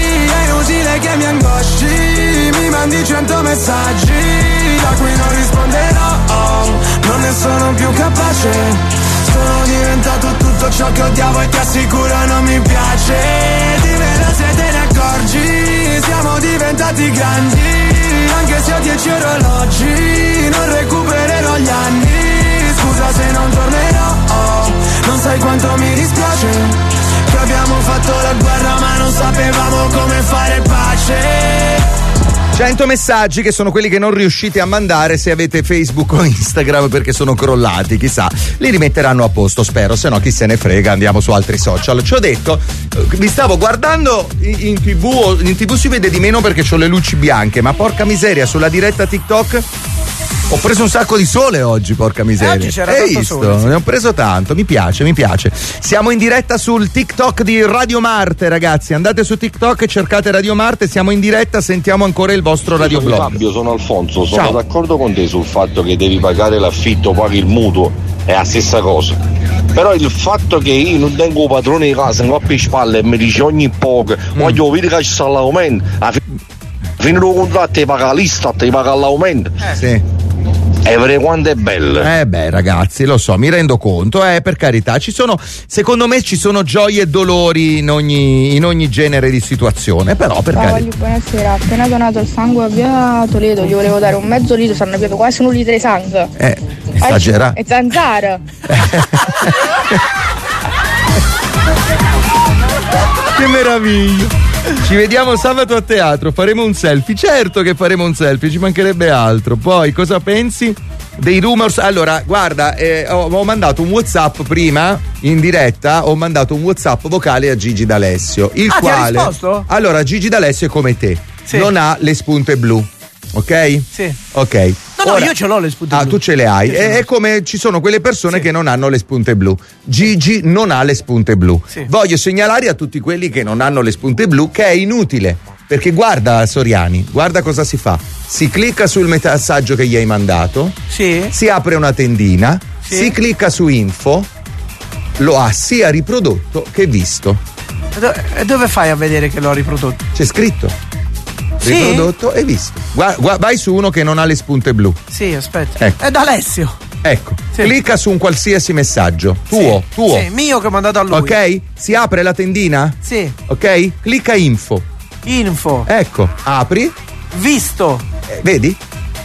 Speaker 8: È inutile che mi angosci, mi mandi cento messaggi da cui non risponderò. Oh, non ne sono più capace. Sono diventato tutto ciò che odiavo e ti assicuro non mi piace. Dimmelo se te ne accorgi, siamo diventati grandi. Anche se ho dieci orologi, non recupererò gli anni. Scusa se non tornerò, oh, non sai quanto mi dispiace che abbiamo fatto la guerra ma non sapevamo come fare pace.
Speaker 3: cento messaggi che sono quelli che non riuscite a mandare se avete Facebook o Instagram perché sono crollati, chissà, li rimetteranno a posto, spero, se no chi se ne frega, andiamo su altri social. Ci ho detto, vi stavo guardando in, in tv, in tv si vede di meno perché ho le luci bianche, ma porca miseria, sulla diretta TikTok Ho preso un sacco di sole oggi, porca miseria.
Speaker 5: Oggi c'era
Speaker 3: Hai
Speaker 5: tanto
Speaker 3: visto?
Speaker 5: sole, sì.
Speaker 3: Ne ho preso tanto, mi piace, mi piace. Siamo in diretta sul TikTok di Radio Marte, ragazzi. Andate su TikTok e cercate Radio Marte, siamo in diretta, sentiamo ancora il vostro radioblog.
Speaker 13: Fabio, sono Alfonso, sono
Speaker 3: Ciao.
Speaker 13: d'accordo con te sul fatto che devi pagare l'affitto, paghi il mutuo, è la stessa cosa. Però il fatto che io non tengo padrone di casa, non ho più spalle e mi dice ogni poco, mm. voglio vedere che ci sta l'aumento, a fine del contratto ti paga l'Istat, ti paga l'aumento.
Speaker 3: Eh. Sì.
Speaker 13: E vedere quanto è bello.
Speaker 3: Eh beh ragazzi, lo so, mi rendo conto, eh, per carità, ci sono, secondo me ci sono gioie e dolori in ogni, in ogni genere di situazione, però per
Speaker 2: Ciao,
Speaker 3: carità.
Speaker 2: voglio, buonasera, appena donato il sangue a via Toledo, gli volevo dare un mezzo litro, stanno pieno quasi un litro di sangue.
Speaker 3: Eh, esagera.
Speaker 2: È zanzara.
Speaker 3: Che meraviglia! Ci vediamo sabato a teatro, faremo un selfie. Certo che faremo un selfie, ci mancherebbe altro. Poi cosa pensi dei rumors? Allora, guarda, eh, ho, ho mandato un WhatsApp prima in diretta, ho mandato un WhatsApp vocale a Gigi D'Alessio, il
Speaker 5: ah,
Speaker 3: quale
Speaker 5: ti ha risposto?
Speaker 3: Allora, Gigi D'Alessio è come te,
Speaker 5: sì.
Speaker 3: non ha le spunte blu. Ok?
Speaker 5: Sì.
Speaker 3: Ok.
Speaker 5: No, no,
Speaker 3: Ora,
Speaker 5: io ce l'ho le spunte
Speaker 3: ah,
Speaker 5: blu.
Speaker 3: tu ce le hai. È, è come ci sono quelle persone sì. che non hanno le spunte blu. Gigi non ha le spunte blu.
Speaker 5: Sì.
Speaker 3: Voglio segnalare a tutti quelli che non hanno le spunte blu che è inutile. Perché guarda Soriani, guarda cosa si fa. Si clicca sul messaggio che gli hai mandato,
Speaker 5: sì.
Speaker 3: si apre una tendina, sì. si clicca su info, lo ha sia riprodotto che visto.
Speaker 5: E dove fai a vedere che l'ho riprodotto?
Speaker 3: C'è scritto.
Speaker 5: Sì?
Speaker 3: Riprodotto e visto. Gua- gua- vai su uno che non ha le spunte blu.
Speaker 5: Sì, aspetta.
Speaker 3: Ecco.
Speaker 5: È da Alessio.
Speaker 3: Ecco,
Speaker 5: sì.
Speaker 3: clicca su un qualsiasi messaggio. Tuo,
Speaker 5: sì.
Speaker 3: tuo.
Speaker 5: Sì, mio che ho mandato a lui.
Speaker 3: Ok? Si apre la tendina?
Speaker 5: Sì.
Speaker 3: Ok? Clicca info.
Speaker 5: Info.
Speaker 3: Ecco, apri.
Speaker 5: Visto.
Speaker 3: Eh, vedi?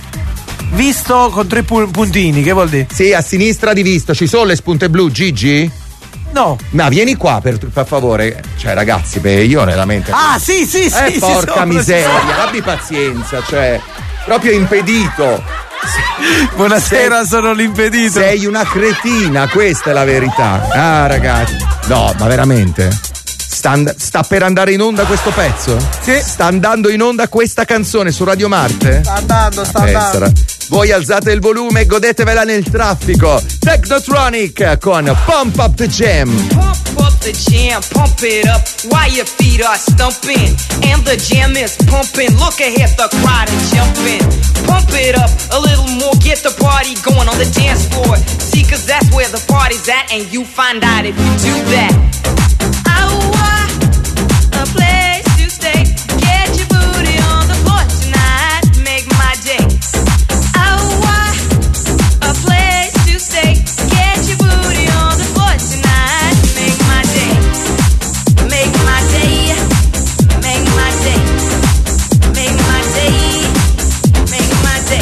Speaker 5: Visto con tre pu- puntini, che vuol dire?
Speaker 3: Sì, a sinistra di visto. Ci sono le spunte blu, Gigi?
Speaker 5: No.
Speaker 3: Ma vieni qua per, per favore. Cioè, ragazzi, beh, io veramente.
Speaker 5: Ah, sì, sì, sì.
Speaker 3: Eh,
Speaker 5: sì
Speaker 3: porca
Speaker 5: sono,
Speaker 3: miseria,
Speaker 5: sì.
Speaker 3: abbi pazienza, cioè, proprio impedito.
Speaker 5: Buonasera,
Speaker 3: sei,
Speaker 5: sono l'impedito.
Speaker 3: Sei una cretina, questa è la verità. Ah, ragazzi. No, ma veramente? Sta, and- sta per andare in onda questo pezzo?
Speaker 5: Sì.
Speaker 3: Sta andando in onda questa canzone su Radio Marte?
Speaker 5: Sta andando, sta
Speaker 3: Ah,
Speaker 5: andando.
Speaker 3: Pensa. Voi alzate il volume e godetevela nel traffico. Technotronic con Pump Up the Jam.
Speaker 22: Pump up the jam, pump it up while your feet are stumping. And the jam is pumping. Look ahead, the crowd is jumping. Pump it up a little more, get the party going on the dance floor. See, cause that's where the party's at, and you find out if you do that. I want a place to stay. Get your booty on the floor tonight. Make my day. I want a place to stay. Get your booty on the floor tonight. Make my day. Make my day. Make my day. Make my day. Make my day.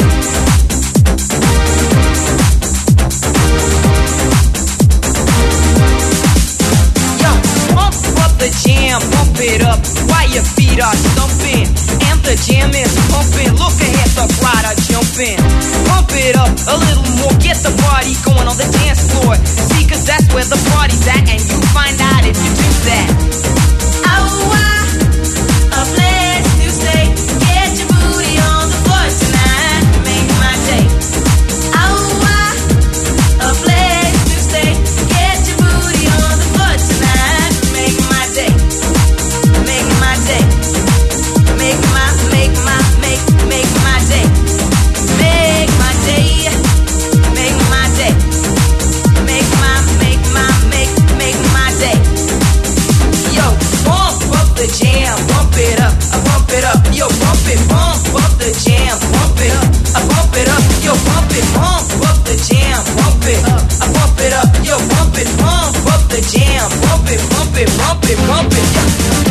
Speaker 22: Yo, pump up the jam, pump it up while your feet are stumping. And the jam is pumping. Look ahead, the crowd are jumping. Pump it up a little more, get the party going on the dance floor. See, cause that's where the party's at, and you find out if you do that. I want a place to stay. Get your booty on the floor tonight. Make my day. I want a place to stay. Get your booty on the floor tonight. Make my day. Make my day. Make my, make my, make, make my day. Make my day. Make my day. Make my, make my, make, make my day. Yo, pump up the jam, pump it up, I pump it up. Yo, pump it, pump up the jam, pump it up, I pump it up. Yo, pump it, pump up the jam, pump it up, I pump it up. Yo, pump it, pump up the jam, pump it, pump it, pump it, pump it. Yeah.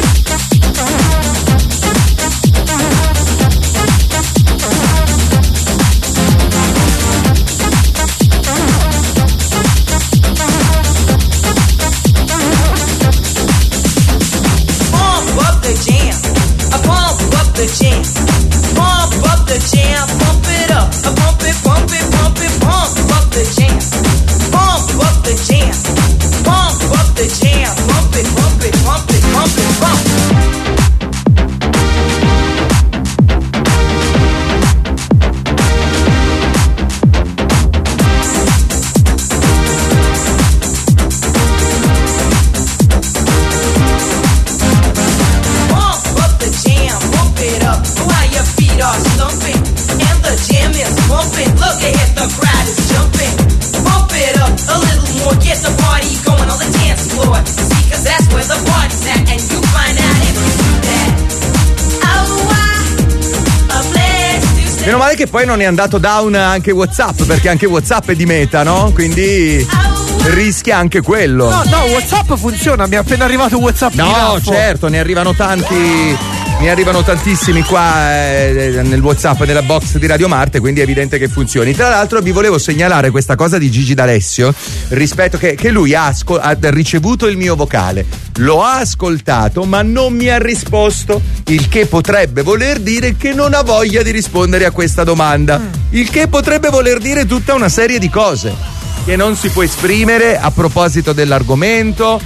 Speaker 22: Pump up the jam, I pump up the jam, pump up the jam, pump it up, I pump it, pump it, pump it, pump up the jam, pump up the jam, pump up the jam, pump it, pump it, pump it, pump it, pump.
Speaker 3: che poi non è andato down anche WhatsApp, perché anche WhatsApp è di Meta, no? Quindi rischia anche quello.
Speaker 5: No, no, WhatsApp funziona, mi è appena arrivato WhatsApp.
Speaker 3: No, certo, ne arrivano tanti. Ne arrivano tantissimi qua eh, nel WhatsApp, nella box di Radio Marte, quindi è evidente che funzioni. Tra l'altro vi volevo segnalare questa cosa di Gigi D'Alessio, rispetto che, che lui ha, ascol- ha ricevuto il mio vocale, lo ha ascoltato ma non mi ha risposto, il che potrebbe voler dire che non ha voglia di rispondere a questa domanda, il che potrebbe voler dire tutta una serie di cose, che non si può esprimere a proposito dell'argomento,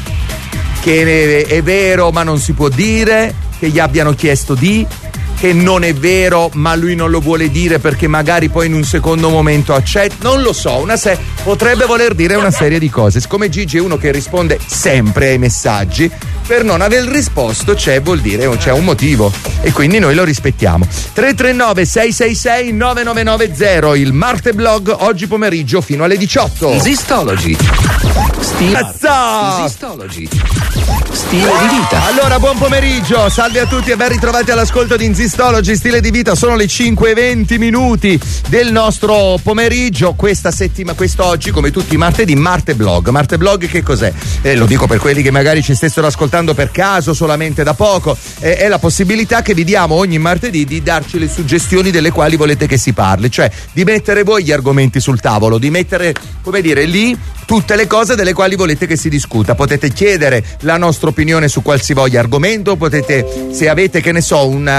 Speaker 3: che è vero ma non si può dire, che gli abbiano chiesto di, che non è vero ma lui non lo vuole dire perché magari poi in un secondo momento accetta, non lo so, una se- potrebbe voler dire una serie di cose. Siccome Gigi è uno che risponde sempre ai messaggi, per non aver risposto c'è, vuol dire c'è un motivo, e quindi noi lo rispettiamo. Tre tre nove sei sei sei nove nove nove zero, il Marte Blog, oggi pomeriggio fino alle diciotto.
Speaker 11: Esistology. Stile. Esistology. Stile di vita.
Speaker 3: Allora, buon pomeriggio, salve a tutti e ben ritrovati all'ascolto di Insistology, stile di vita. Sono le cinque e venti minuti del nostro pomeriggio. Questa settimana, quest'oggi, come tutti i martedì, Marte Blog. Marte Blog che cos'è? Eh, lo dico per quelli che magari ci stessero ascoltando per caso, solamente da poco. Eh, è la possibilità che vi diamo ogni martedì di darci le suggestioni delle quali volete che si parli, cioè di mettere voi gli argomenti sul tavolo, di mettere, come dire, lì tutte le cose delle quali volete che si discuta. Potete chiedere la nostra opinione su qualsivoglia argomento, potete, se avete, che ne so, un,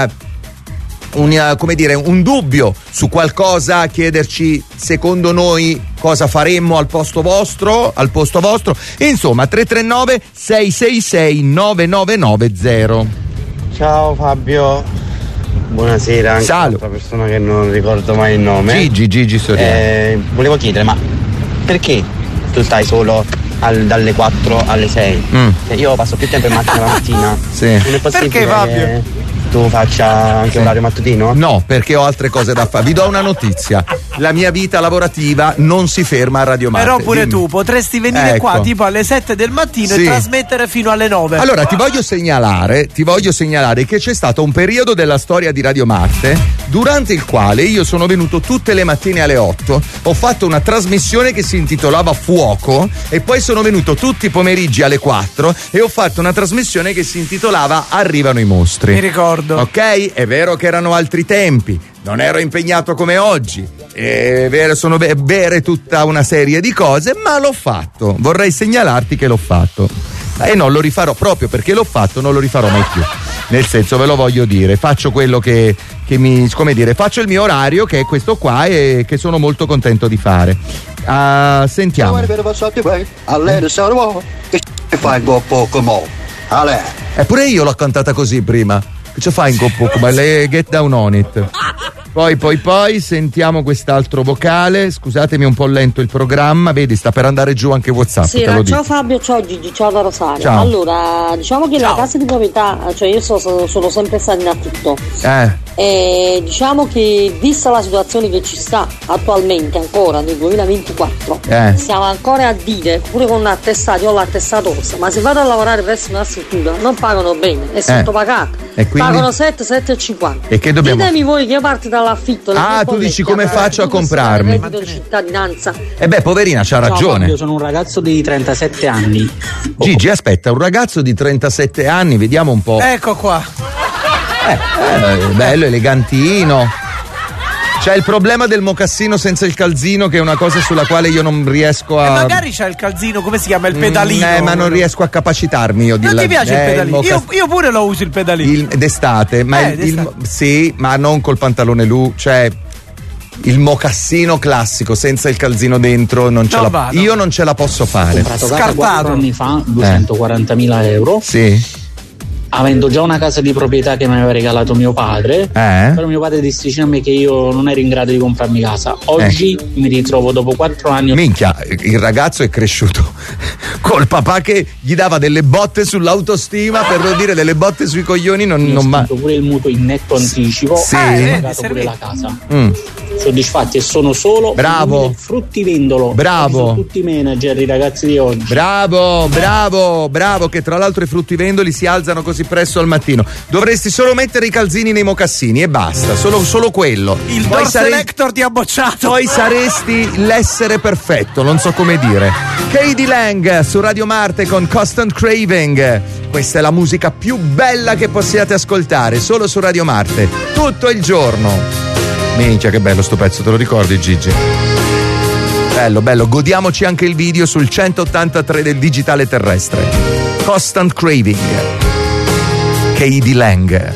Speaker 3: un, come dire, un dubbio su qualcosa, chiederci secondo noi cosa faremmo al posto vostro, al posto vostro. Insomma, tre tre nove sei sei sei nove nove nove zero.
Speaker 15: Ciao Fabio, buonasera. Anche un'altra persona che non ricordo mai il nome.
Speaker 3: Gigi, Gigi Soria.
Speaker 15: Eh, volevo chiedere, ma perché tu stai solo al, dalle quattro alle sei? Mm. Cioè, io passo più tempo in macchina la mattina.
Speaker 3: Sì.
Speaker 15: Non è possibile
Speaker 3: Perché, Fabio?
Speaker 15: che tu faccia anche
Speaker 3: Sì.
Speaker 15: orario mattutino?
Speaker 3: No, perché ho altre cose da fare. Vi do una notizia: la mia vita lavorativa non si ferma a Radio Marte.
Speaker 5: Però pure
Speaker 3: Dimmi.
Speaker 5: tu potresti venire
Speaker 3: Ecco.
Speaker 5: qua tipo alle sette del mattino
Speaker 3: Sì.
Speaker 5: e trasmettere fino alle nove.
Speaker 3: Allora ti voglio segnalare, ti voglio segnalare che c'è stato un periodo della storia di Radio Marte durante il quale io sono venuto tutte le mattine alle otto, ho fatto una trasmissione che si intitolava Fuoco e poi sono venuto tutti i pomeriggi alle quattro e ho fatto una trasmissione che si intitolava Arrivano i mostri.
Speaker 5: Mi ricordo.
Speaker 3: Ok? È vero che erano altri tempi, non ero impegnato come oggi, è vero, sono ve- vere tutta una serie di cose, ma l'ho fatto. Vorrei segnalarti che l'ho fatto. E non lo rifarò, proprio perché l'ho fatto, non lo rifarò mai più. Nel senso, ve lo voglio dire, faccio quello che, che mi, come dire, faccio il mio orario, che è questo qua, e che sono molto contento di fare. Uh, sentiamo.
Speaker 19: Che fai un poco mo? Ale.
Speaker 3: Eppure io l'ho cantata così prima. Che ci fai in coppo? Ma lei get down on it. Poi, poi, poi sentiamo quest'altro vocale. Scusatemi, un po' lento il programma. Vedi, sta per andare giù anche WhatsApp.
Speaker 16: Sì,
Speaker 3: te lo dico.
Speaker 16: ciao Fabio, ciao Gigi, ciao da Rosario.
Speaker 3: Ciao.
Speaker 16: Allora, diciamo che la casa di proprietà, cioè io so- sono, sono sempre stata in affitto.
Speaker 3: Eh.
Speaker 16: E diciamo che vista la situazione che ci sta attualmente ancora nel duemilaventiquattro,
Speaker 3: Eh.
Speaker 16: stiamo ancora a dire, pure con un attestato, io ho l'attestato rossa, ma se vado a lavorare presso una struttura non pagano bene, è sottopagato,
Speaker 3: E quindi?
Speaker 16: pagano sette, sette e cinquanta.
Speaker 3: E che dobbiamo-
Speaker 16: Ditemi voi che io parto dall'affitto. le
Speaker 3: Ah,
Speaker 16: mie
Speaker 3: tu
Speaker 16: bollette,
Speaker 3: dici come
Speaker 16: allora,
Speaker 3: faccio a
Speaker 16: tu questo
Speaker 3: comprarmi?
Speaker 16: fai il reddito di cittadinanza.
Speaker 3: E beh, poverina, c'ha
Speaker 23: Ciao
Speaker 3: ragione.
Speaker 23: Fabio, sono un ragazzo di trentasette anni.
Speaker 3: Gigi, aspetta, un ragazzo di trentasette anni, vediamo un po'.
Speaker 5: Ecco qua.
Speaker 3: Eh, bello, elegantino. C'è il problema del mocassino senza il calzino, che è una cosa sulla quale io non riesco
Speaker 5: E
Speaker 3: a.
Speaker 5: magari c'è il calzino, come si chiama? Il pedalino.
Speaker 3: Eh, ma non riesco a capacitarmi io di
Speaker 5: Non
Speaker 3: la-
Speaker 5: ti piace
Speaker 3: eh,
Speaker 5: il pedalino?
Speaker 3: moca-
Speaker 5: Io, io pure lo uso il pedalino.
Speaker 3: il- d'estate, ma
Speaker 5: Eh,
Speaker 3: il, il- sì, ma non col pantalone lu, cioè il mocassino classico senza il calzino dentro non ce
Speaker 23: No,
Speaker 3: la,
Speaker 23: va, no.
Speaker 3: io non ce la posso
Speaker 23: Ho
Speaker 3: fare.
Speaker 23: comprato casa quattro anni fa, duecentoquarantamila euro.
Speaker 3: Sì.
Speaker 23: Avendo già una casa di proprietà che mi aveva regalato mio padre,
Speaker 3: Eh?
Speaker 23: però mio padre disse a me che io non ero in grado di comprarmi casa. Oggi mi ritrovo dopo quattro anni.
Speaker 3: Minchia, il ragazzo è cresciuto col papà che gli dava delle botte sull'autostima, per non dire delle botte sui coglioni. Non, non
Speaker 23: ma
Speaker 3: ma
Speaker 23: pure il mutuo in netto anticipo.
Speaker 3: Sì.
Speaker 23: Ho
Speaker 3: Eh,
Speaker 23: pagato pure la casa.
Speaker 3: Mm.
Speaker 23: Soddisfatti, e sono solo
Speaker 3: Bravo.
Speaker 23: fruttivendolo.
Speaker 3: Bravo.
Speaker 23: Sono tutti i manager, i ragazzi di oggi.
Speaker 3: Bravo, bravo, bravo, che tra l'altro i fruttivendoli si alzano così presto al mattino. Dovresti solo mettere i calzini nei mocassini e basta, solo, solo quello.
Speaker 5: Il
Speaker 3: Poi
Speaker 5: door
Speaker 3: sare-
Speaker 5: selector ti ha bocciato.
Speaker 3: Poi saresti l'essere perfetto, non so come dire. Katie Lang su Radio Marte con Constant Craving. Questa è la musica più bella che possiate ascoltare, solo su Radio Marte, tutto il giorno. Minchia, che bello sto pezzo, te lo ricordi, Gigi? Bello, bello, godiamoci anche il video sul centottantatré del digitale terrestre. Constant Craving, Katie Lang.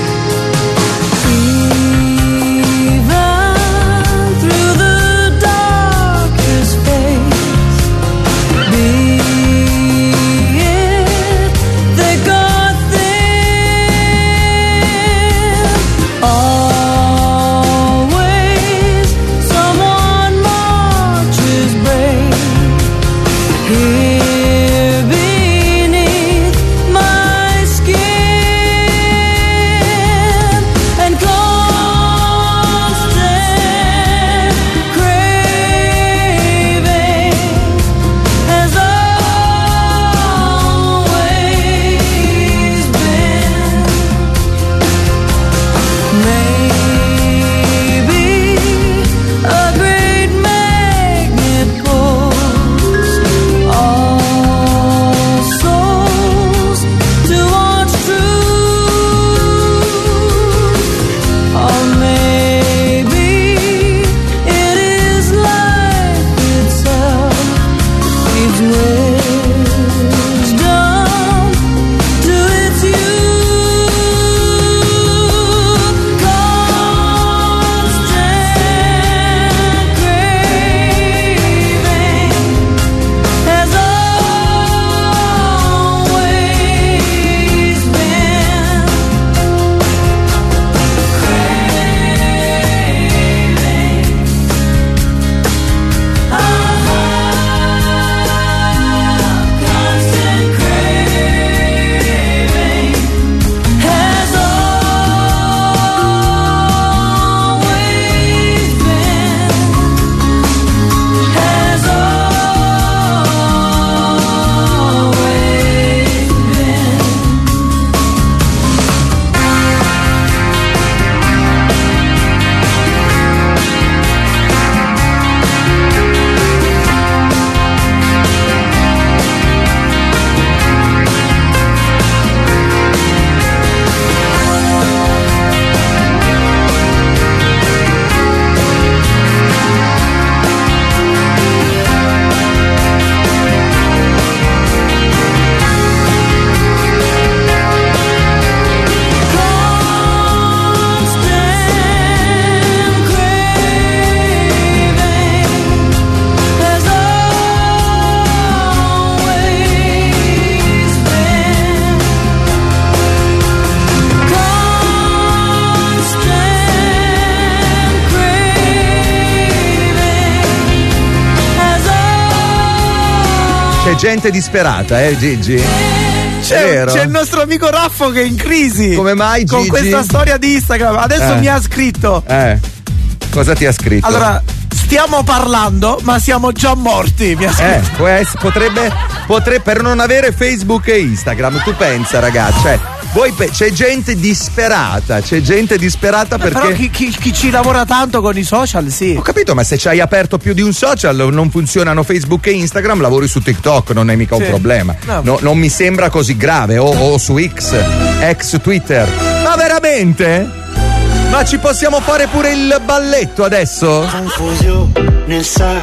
Speaker 3: C'è gente disperata, eh, Gigi?
Speaker 5: C'è,
Speaker 3: Vero?
Speaker 5: c'è il nostro amico Raffo che è in crisi.
Speaker 3: Come mai, Gigi?
Speaker 5: Con questa storia di Instagram. Adesso
Speaker 3: Eh.
Speaker 5: mi ha scritto.
Speaker 3: Eh. Cosa ti ha scritto?
Speaker 5: Allora, stiamo parlando, ma siamo già morti. Mi ha
Speaker 3: Eh,
Speaker 5: scritto.
Speaker 3: può essere, potrebbe, potrebbe per non avere Facebook e Instagram, tu pensa, ragazzi, cioè, voi pe- c'è gente disperata, c'è gente disperata perché.
Speaker 5: Però chi, chi- chi ci lavora tanto con i social, sì.
Speaker 3: Ho capito, ma se ci hai aperto più di un social, non funzionano Facebook e Instagram, lavori su TikTok, non è mica un
Speaker 5: Sì.
Speaker 3: problema.
Speaker 5: No.
Speaker 3: No, non mi sembra così grave, o, o su X, ex Twitter. Ma veramente? Ma ci possiamo fare pure il balletto adesso?
Speaker 12: Confusione nel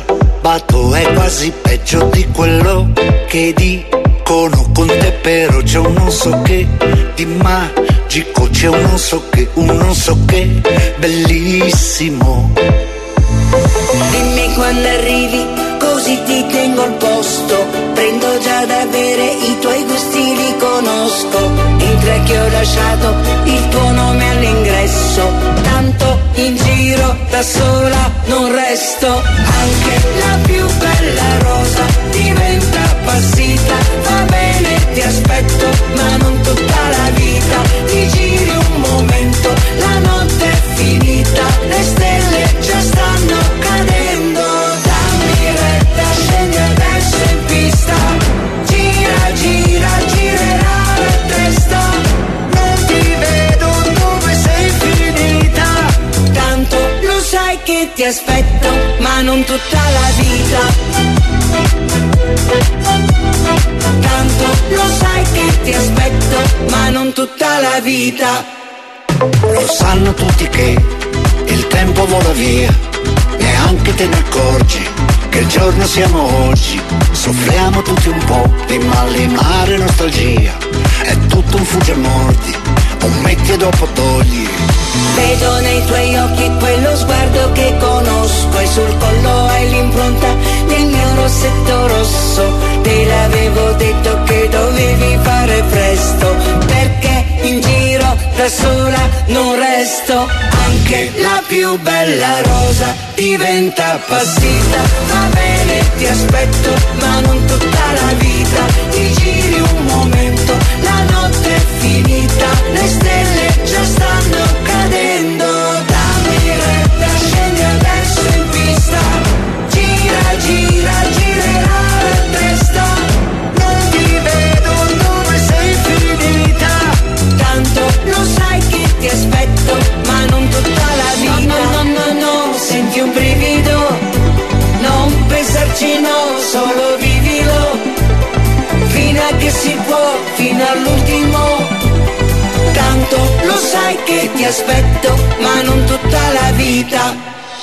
Speaker 12: sabato è quasi peggio di quello che dicono con te, però c'è un non so che di magico, c'è un non so che, un non so che bellissimo.
Speaker 10: Dimmi quando arrivi, così ti tengo al posto. Prendo già da bere, i tuoi gusti li conosco. Entra che ho lasciato il tuo nome all'ingresso. Tanto in giro da sola non resto. Anche la più bella rosa diventa
Speaker 21: ti aspetto, ma non tutta la vita. Tanto lo sai che ti aspetto, ma non tutta la vita.
Speaker 12: Lo sanno tutti che il tempo vola via, neanche te ne accorgi che il giorno siamo oggi. Soffriamo tutti un po' di malinare nostalgia, è tutto un fugge e mordi, un metti e dopo togli.
Speaker 21: Vedo nei tuoi occhi quello sguardo che conosco, e sul collo hai l'impronta del mio rossetto rosso. Te l'avevo detto che dovevi fare presto, perché in giro da sola non resto. Anche la più bella rosa diventa appassita. Va bene, ti aspetto, ma non tutta la vita. Ti giri un momento, la notte è finita, le stelle già stanno cadendo. Dammi retta, scendi adesso in pista. Gira, gira, girerà la testa. Non ti vedo dove sei finita. Tanto lo sai che ti aspetto, ma non tutta la vita. No, no, no, no, senti un brivido. Non pensarci, no, solo vivilo. Fino a che si può, fino all'ultimo. Tanto lo sai che ti aspetto, ma non tutta la vita.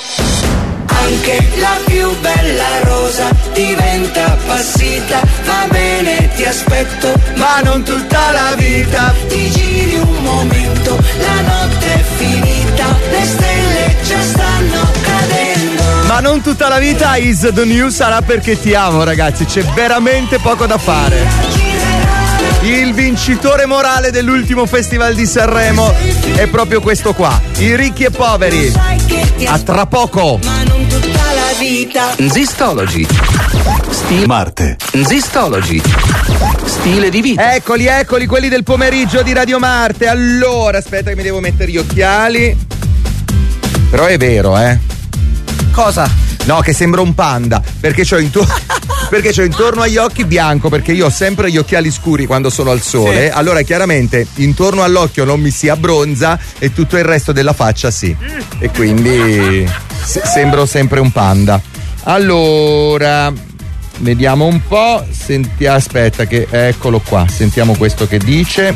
Speaker 21: Anche la più bella rosa diventa appassita. Va bene, ti aspetto, ma non tutta la vita. Ti giri un momento, la notte è finita, le stelle già stanno cadendo.
Speaker 3: Ma non tutta la vita is the new sarà perché ti amo, ragazzi, c'è veramente poco da fare. Il vincitore morale dell'ultimo festival di Sanremo è proprio questo qua, i ricchi e poveri. A tra poco.
Speaker 21: Ma non tutta la vita.
Speaker 11: Zistology. Stile Marte. Zistology. Stile di vita.
Speaker 3: Eccoli, eccoli, quelli del pomeriggio di Radio Marte. Allora, aspetta che mi devo mettere gli occhiali. Però è vero, eh.
Speaker 5: Cosa?
Speaker 3: No, che sembra un panda, perché c'ho intorno perché c'ho intorno agli occhi bianco, perché io ho sempre gli occhiali scuri quando sono al sole, sì. Allora chiaramente intorno all'occhio non mi si abbronza e tutto il resto della faccia sì. E quindi se- sembro sempre un panda. Allora, vediamo un po', senti, aspetta che eccolo qua, sentiamo questo che dice.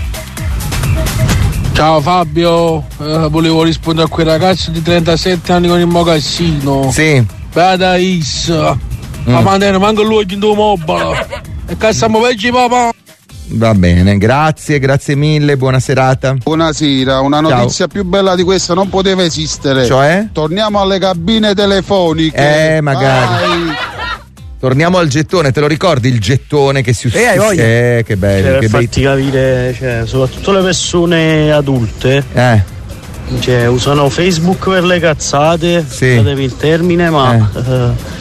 Speaker 18: Ciao Fabio, eh, volevo rispondere a quel ragazzo di trentasette anni con il mocassino.
Speaker 3: Sì.
Speaker 18: Vada is.
Speaker 3: Mm.
Speaker 18: Ma mandano manco lui in tuo mobile. E cassiamo vecchi papà.
Speaker 3: Va bene, grazie, grazie mille, buona serata.
Speaker 4: Buonasera, una notizia Ciao. più bella di questa non poteva esistere.
Speaker 3: Cioè?
Speaker 4: Torniamo alle cabine telefoniche.
Speaker 3: Eh, magari. Vai. Torniamo al gettone, te lo ricordi il gettone che si usa?
Speaker 5: Eh, hai voglia.
Speaker 3: Eh, che bello.
Speaker 17: Cioè,
Speaker 3: che
Speaker 17: per farti bei... capire, cioè, soprattutto le persone adulte.
Speaker 3: Eh.
Speaker 17: Cioè, usano Facebook per le cazzate,
Speaker 3: sì.
Speaker 17: Scusatevi il termine, ma. Eh. Uh,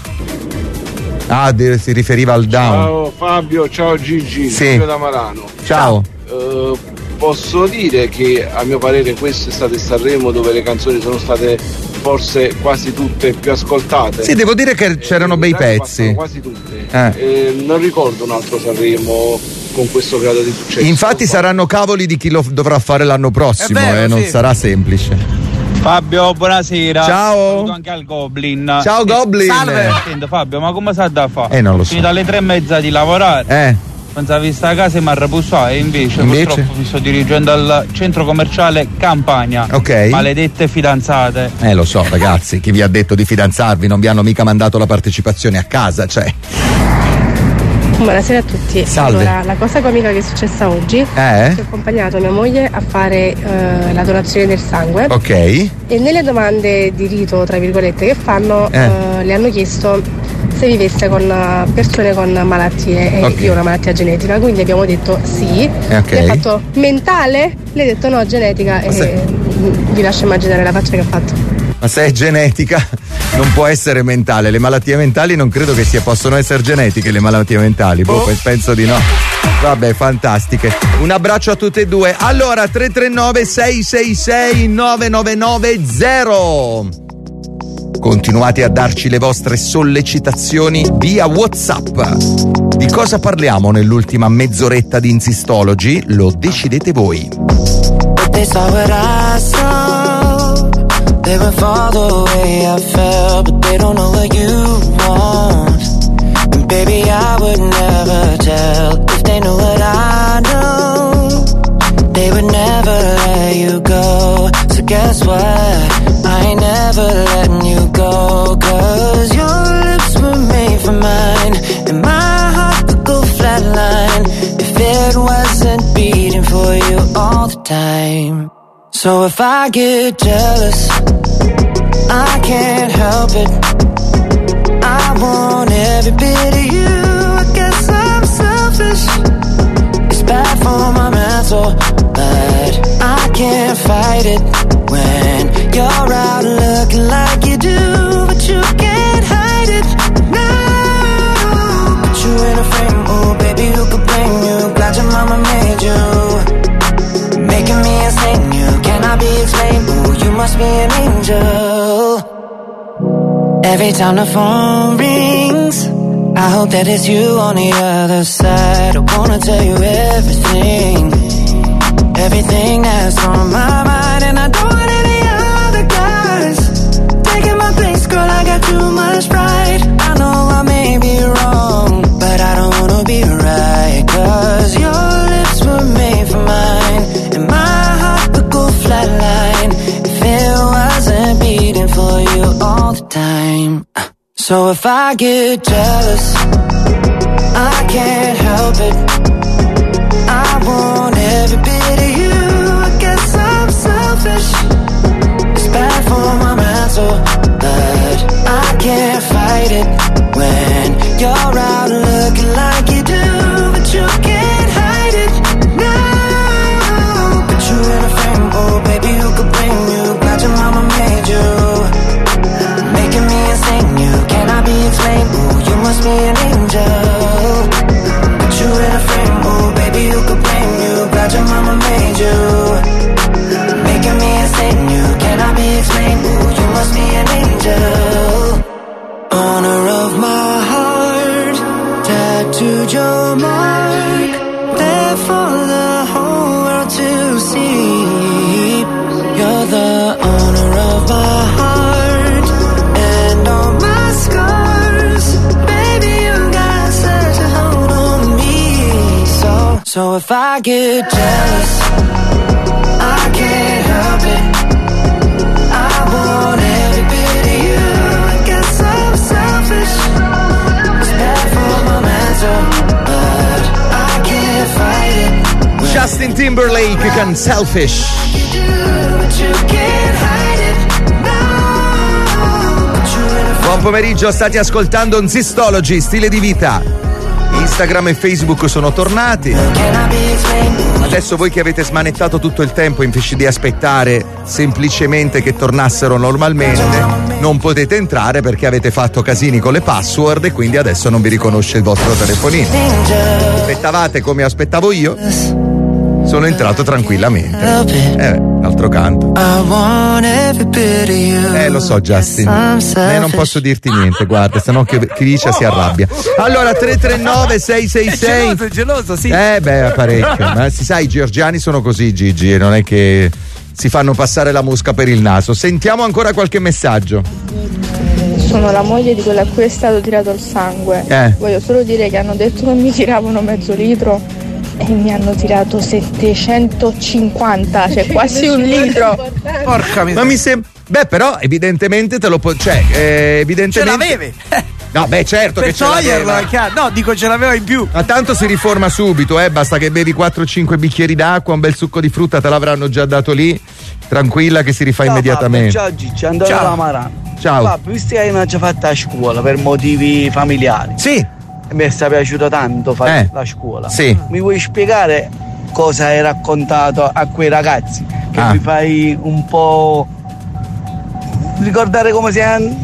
Speaker 3: Ah, si riferiva al down.
Speaker 20: Ciao Fabio, ciao Gigi,
Speaker 3: sì.
Speaker 20: Fabio da Marano.
Speaker 3: Ciao.
Speaker 20: Uh, posso dire che a mio parere questo è stato il Sanremo dove le canzoni sono state forse quasi tutte più ascoltate.
Speaker 3: Sì, devo dire che c'erano eh, bei pezzi.
Speaker 20: Quasi tutte.
Speaker 3: Eh.
Speaker 20: Eh, non ricordo un altro Sanremo con questo grado di successo.
Speaker 3: Infatti saranno cavoli di chi lo dovrà fare l'anno prossimo, vero, eh, non sì. sarà semplice.
Speaker 24: Fabio, buonasera.
Speaker 3: Ciao.
Speaker 24: Saluto anche al Goblin.
Speaker 3: Ciao Goblin.
Speaker 24: Salve. Sento, Fabio, ma come sa da fare?
Speaker 3: Eh, non lo so.
Speaker 24: Finito alle tre e mezza di lavorare.
Speaker 3: Eh.
Speaker 24: Pensavi sta a casa e mi arrabusò e invece,
Speaker 3: invece
Speaker 24: purtroppo mi sto dirigendo al centro commerciale Campania.
Speaker 3: Ok.
Speaker 24: Maledette fidanzate.
Speaker 3: Eh, lo so, ragazzi, chi vi ha detto di fidanzarvi? Non vi hanno mica mandato la partecipazione a casa, cioè.
Speaker 25: Buonasera a tutti.
Speaker 3: Salve.
Speaker 25: Allora, la cosa comica che è successa oggi
Speaker 3: è
Speaker 25: che ho accompagnato mia moglie a fare uh, la donazione del sangue.
Speaker 3: Ok.
Speaker 25: E nelle domande di rito, tra virgolette, che fanno,
Speaker 3: eh.
Speaker 25: uh, le hanno chiesto se vivesse con persone con malattie e
Speaker 3: okay.
Speaker 25: io ho una malattia genetica, quindi abbiamo detto sì.
Speaker 3: Okay.
Speaker 25: Le ha fatto mentale? Le ha detto no, genetica. Ma e se... vi lascio immaginare la faccia che ha fatto.
Speaker 3: Ma se è genetica non può essere mentale, le malattie mentali non credo che sia, possono essere genetiche le malattie mentali, boh, oh. penso di no. Vabbè, fantastiche. Un abbraccio a tutte e due. Allora, tre tre nove sei sei sei nove nove nove zero. Continuate a darci le vostre sollecitazioni via WhatsApp. Di cosa parliamo nell'ultima mezz'oretta di Insistology? Lo decidete voi.
Speaker 10: They would fall the way I felt, but they don't know what you want. And baby, I would never tell if they knew what I know. They would never let you go. So guess what? I ain't never letting you go. Cause your lips were made for mine, and my heart would go flatline if it wasn't beating for you all the time. So if I get jealous, I can't help it. I want every bit of you. I guess I'm selfish. It's bad for my mental, but I can't fight it when you're out looking like you do. But you can't hide it, no. Put you in a frame, oh baby, who could blame you? Glad your mama made you, making me insane. You cannot be explained, ooh, you must be an angel. Every time the phone rings, I hope that it's you on the other side. I wanna tell you everything, everything that's on my mind. And I don't want any other guys taking my place, girl, I got too much pride. I know I may be wrong, but I don't wanna be right. Cause your lips were made for mine, and my heart would go flatline if it wasn't beating for you all the time. So if I get jealous, I can't help it. I want every bit of you. I guess I'm selfish. It's bad for my mental, but I can't fight it when you're out looking like you do. But you can't hide it, no. Put you in a frame, oh baby, who could blame you? Glad your mama made you, making me insane. You cannot be explained, ooh, you must be an angel. Put you in a frame, oh baby, who could blame you? Glad your mama made you, making me insane. You cannot be explained, ooh, you must be an angel. Honor of my heart, tattooed your mark, there for the whole world to see. You're the owner of my heart and all my scars. Baby, you got such a hold on me. So, so if I get jealous, I can't help it. I want every bit of you. I guess I'm selfish. It's bad for my mental, but I can't fight it.
Speaker 3: Justin Timberlake con Selfish. Buon pomeriggio, state ascoltando un Zistology, stile di vita. Instagram e Facebook sono tornati. Adesso voi che avete smanettato tutto il tempo invece di aspettare semplicemente che tornassero normalmente, non potete entrare perché avete fatto casini con le password e quindi adesso non vi riconosce il vostro telefonino. Aspettavate come aspettavo io? Sono entrato tranquillamente. Eh, d'altro canto. Eh, lo so, Justin. Eh, non posso dirti niente, guarda, sennò Kivicia si arrabbia. Allora, tre tre nove sei sei sei.
Speaker 5: È geloso, è geloso, sì.
Speaker 3: Eh, beh, parecchio. Ma si sa, i georgiani sono così, Gigi, e non è che si fanno passare la mosca per il naso. Sentiamo ancora qualche messaggio.
Speaker 2: Sono la moglie di quella a cui è stato tirato il sangue.
Speaker 3: Eh.
Speaker 2: Voglio solo dire che hanno detto che mi tiravano mezzo litro e mi hanno tirato settecentocinquanta, cioè quasi un litro.
Speaker 5: Porca miseria.
Speaker 3: Ma mi sembra. Beh, però, evidentemente te lo può. Cioè, eh, evidentemente.
Speaker 5: Ce l'avevi?
Speaker 3: No, beh, certo
Speaker 5: per
Speaker 3: che ce
Speaker 5: toglierlo,
Speaker 3: l'aveva.
Speaker 5: è chiaro. No, dico ce l'aveva in più.
Speaker 3: Ma tanto si riforma subito, eh. Basta che bevi quattro cinque bicchieri d'acqua, un bel succo di frutta, te l'avranno già dato lì. Tranquilla che si rifà
Speaker 1: Ciao,
Speaker 3: immediatamente.
Speaker 1: Ciao Gigi, andato
Speaker 3: Ciao.
Speaker 1: alla Marana.
Speaker 3: Ciao.
Speaker 1: Papà, visto che hai già fatta a scuola per motivi familiari.
Speaker 3: Sì.
Speaker 1: Mi sta piaciuto tanto fare
Speaker 3: Eh.
Speaker 1: la scuola.
Speaker 3: Sì.
Speaker 1: Mi vuoi spiegare cosa hai raccontato a quei ragazzi? Che
Speaker 3: Ah.
Speaker 1: mi fai un po' ricordare come siamo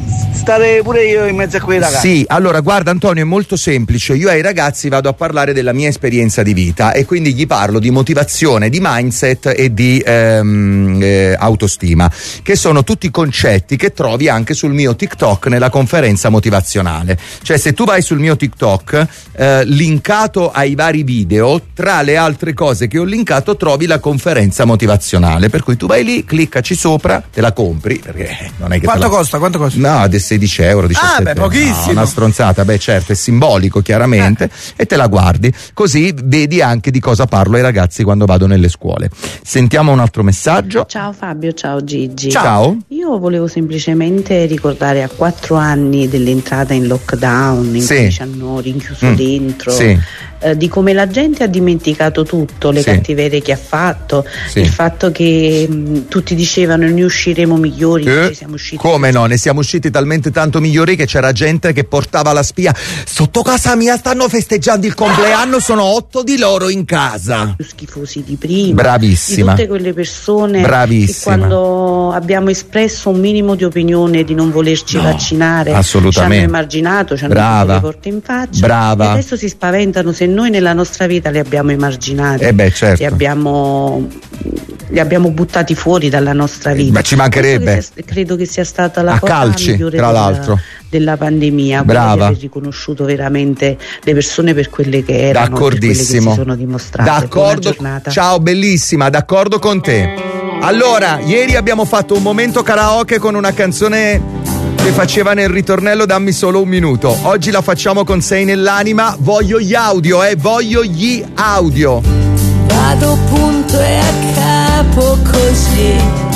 Speaker 1: stare pure io in mezzo a quei ragazzi.
Speaker 3: Sì, allora guarda Antonio, è molto semplice. Io ai ragazzi vado a parlare della mia esperienza di vita e quindi gli parlo di motivazione, di mindset e di ehm, eh, autostima, che sono tutti concetti che trovi anche sul mio TikTok nella conferenza motivazionale. Cioè, se tu vai sul mio TikTok, eh, linkato ai vari video, tra le altre cose che ho linkato trovi la conferenza motivazionale, per cui tu vai lì, cliccaci sopra, te la compri, perché non è che
Speaker 5: quanto
Speaker 3: te la...
Speaker 5: costa? Quanto costa?
Speaker 3: No, di sedici euro, diciassette.
Speaker 5: Ah, beh, pochissimo.
Speaker 3: No, una stronzata, beh certo, è simbolico chiaramente, eh. e te la guardi, così vedi anche di cosa parlo ai ragazzi quando vado nelle scuole. Sentiamo un altro messaggio.
Speaker 6: Ciao Fabio, ciao Gigi.
Speaker 3: Ciao.
Speaker 6: Io volevo semplicemente ricordare a quattro anni dell'entrata in lockdown, in
Speaker 3: Sì.
Speaker 6: cui ci hanno rinchiuso
Speaker 3: Mm.
Speaker 6: dentro,
Speaker 3: Sì.
Speaker 6: eh, di come la gente ha dimenticato tutto, le
Speaker 3: Sì.
Speaker 6: cattiverie che ha fatto,
Speaker 3: Sì.
Speaker 6: il fatto che mh, tutti dicevano ne usciremo migliori,
Speaker 3: Eh,
Speaker 6: invece siamo usciti.
Speaker 3: come no, ne siamo usciti talmente tanto migliori che c'era gente che portava la spia. Sotto casa mia stanno festeggiando il compleanno, sono otto di loro in casa.
Speaker 6: Più schifosi di prima,
Speaker 3: Bravissima.
Speaker 6: di tutte quelle persone
Speaker 3: Bravissima.
Speaker 6: che quando abbiamo espresso un minimo di opinione di non volerci
Speaker 3: No,
Speaker 6: vaccinare
Speaker 3: assolutamente.
Speaker 6: ci hanno emarginato, ci hanno
Speaker 3: Brava.
Speaker 6: messo le porte in faccia,
Speaker 3: Brava.
Speaker 6: e adesso si spaventano se noi nella nostra vita li abbiamo emarginati,
Speaker 3: Eh beh, certo.
Speaker 6: li abbiamo li abbiamo buttati fuori dalla nostra vita.
Speaker 3: Ma ci mancherebbe.
Speaker 6: Credo che sia, credo che sia stata la
Speaker 3: A
Speaker 6: cosa
Speaker 3: calci,
Speaker 6: migliore
Speaker 3: tra
Speaker 6: della,
Speaker 3: l'altro.
Speaker 6: della pandemia, quella
Speaker 3: Brava.
Speaker 6: di aver riconosciuto veramente le persone per quelle che erano, per quelle che si
Speaker 3: D'accordissimo.
Speaker 6: sono dimostrate. Buona
Speaker 3: D'accordo.
Speaker 6: giornata.
Speaker 3: Ciao, bellissima, d'accordo con te. Allora, ieri abbiamo fatto un momento karaoke con una canzone che faceva nel ritornello Dammi solo un minuto. Oggi la facciamo con Sei nell'anima. Voglio gli audio, eh, voglio gli audio.
Speaker 7: Vado punto e a capo così,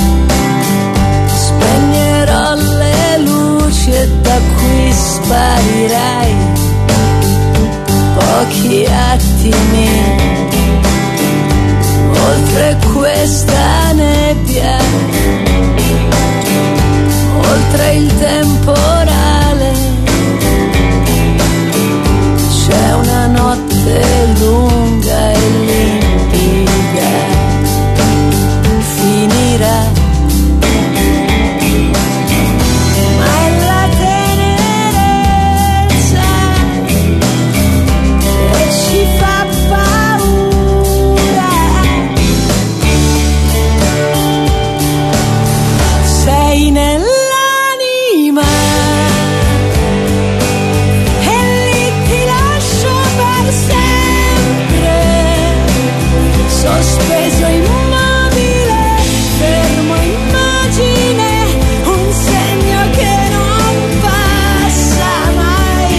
Speaker 7: spegnerò le luci e da qui sparirai. Pochi attimi, oltre questa nebbia, oltre il temporale, c'è una notte lunga e limpida, finirà, ma è la tenerezza che ci fa paura. Sei nell'anima e lì ti lascio per sempre, sospeso immobile, fermo immagine, un segno che non passa mai.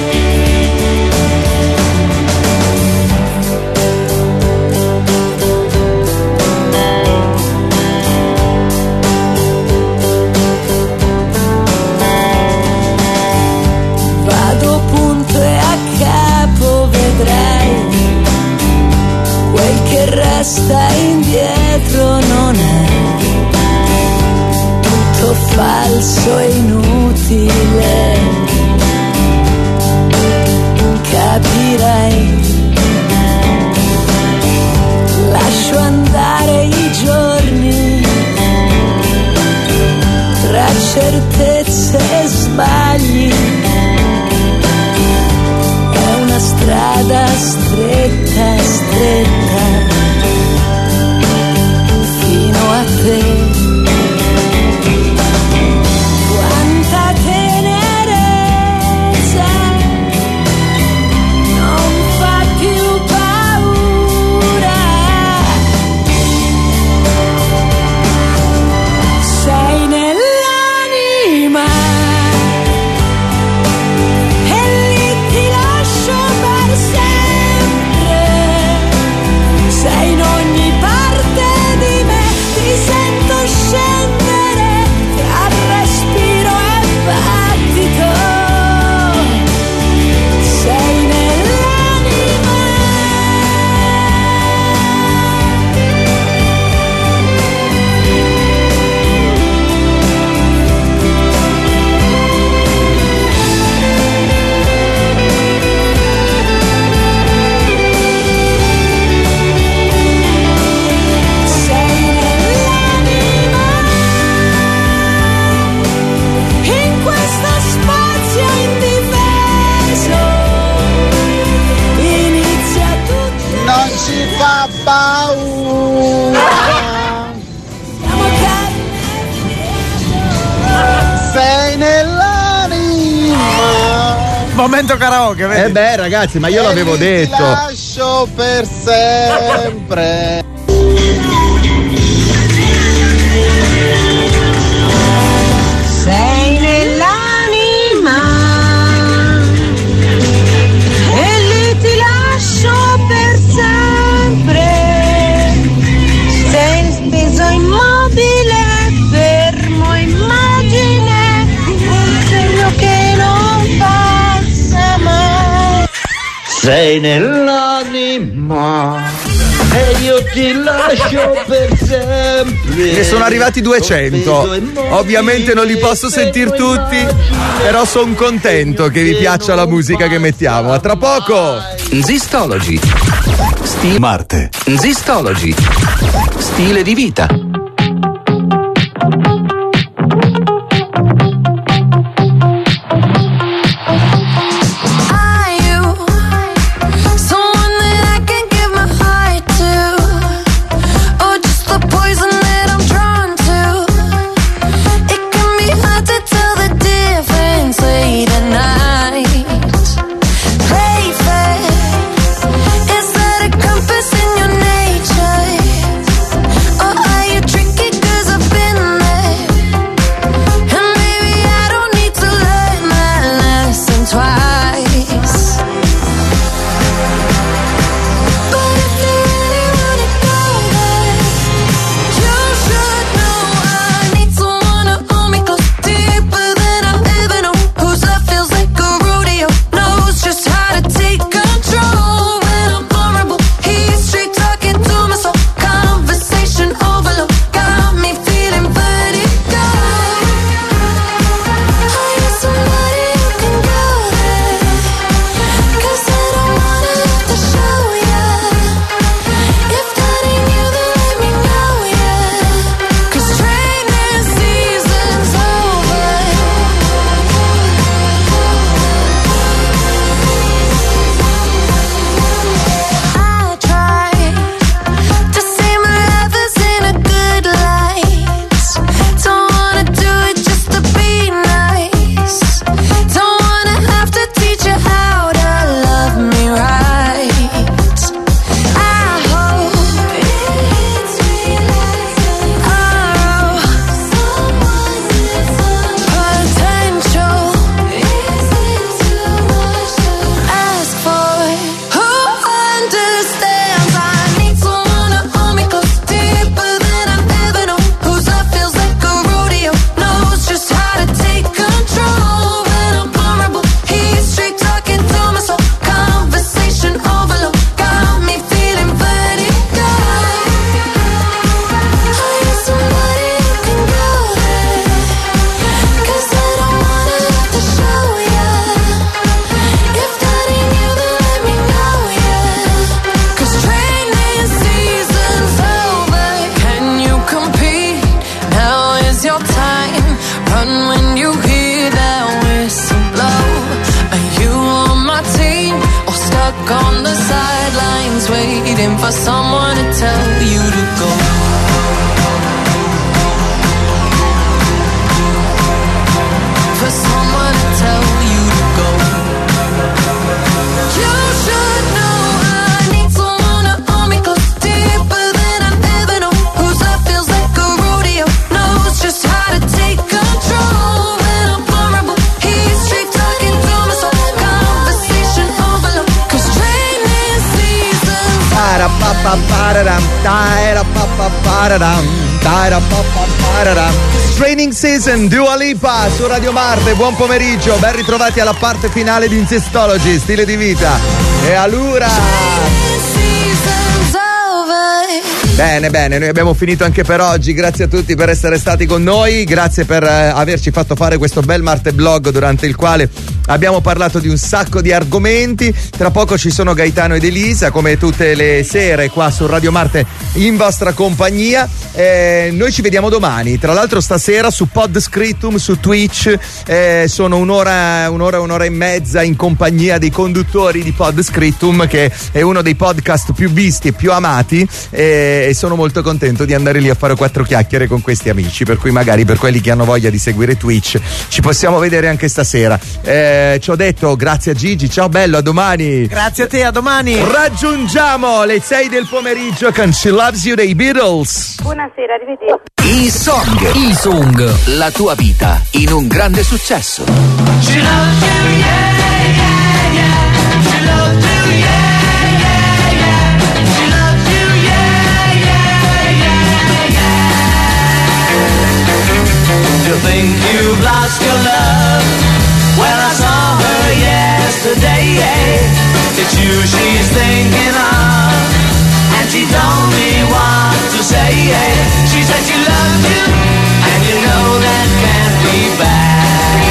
Speaker 7: Vado punto e a capo, vedrai, quel che resta indietro non è tutto falso e inutile, capirai. Lascio andare i giorni tra certezze e sbagli, è una strada stretta, stretta, fino a te. Quanta tenerezza, non fa più paura. Sei nell'anima e lì ti lascio per sempre. Sei in ogni parte di me, ti sento
Speaker 5: Momento karaoke, vedi?
Speaker 3: Eh beh, ragazzi, ma io l'avevo detto.
Speaker 4: Ti lascio per sempre.
Speaker 7: Sei nell'anima e lì ti lascio per sempre. Sei steso immobile, fermo immagine, un segno che non passa mai.
Speaker 19: Sei nell'anima e io ti lascio per sempre.
Speaker 3: Ne sono arrivati duecento. Ovviamente non li posso sentire tutti, però sono contento che vi piaccia la musica che mettiamo. A tra poco.
Speaker 11: Zistology. Sti- Marte. Zistology. Stile di vita.
Speaker 7: For someone to tell you to go. For someone to tell you to go. You should know I need someone to hold me close, deeper than I've ever known. Whose love feels like a rodeo, knows just how to take control. When I'm vulnerable, he's straight talking to my soul. Conversation overload, 'cause training seasons.
Speaker 3: Training Season, Dua Lipa su Radio Marte. Buon pomeriggio, ben ritrovati alla parte finale di Zistology, stile di vita. E allora bene, bene, noi abbiamo finito anche per oggi. Grazie a tutti per essere stati con noi, grazie per eh, averci fatto fare questo bel Marte Blog durante il quale abbiamo parlato di un sacco di argomenti. Tra poco ci sono Gaetano ed Elisa, come tutte le sere qua su Radio Marte in vostra compagnia. Eh, noi ci vediamo domani, tra l'altro stasera su Podscriptum, su Twitch. Eh, sono un'ora, un'ora, un'ora e mezza in compagnia dei conduttori di Podscriptum, che è uno dei podcast più visti e più amati. Eh, e sono molto contento di andare lì a fare quattro chiacchiere con questi amici, per cui magari per quelli che hanno voglia di seguire Twitch ci possiamo vedere anche stasera. Eh, eh, ci ho detto grazie a Gigi, ciao bello, a domani.
Speaker 5: Grazie a te, a domani.
Speaker 3: Raggiungiamo le sei del pomeriggio con She Loves You dei Beatles.
Speaker 8: Buonasera, arrivederci.
Speaker 11: I Song. I Song. La tua vita in un grande successo.
Speaker 7: She loves you, yeah, yeah, yeah. She loves you, yeah, yeah, yeah. She loves you, yeah, yeah, yeah, yeah.
Speaker 10: You think you've lost your love? Well, I saw her yesterday. It's you she's thinking of, and she told me what to say. She said she loves you, and you know that can't be bad.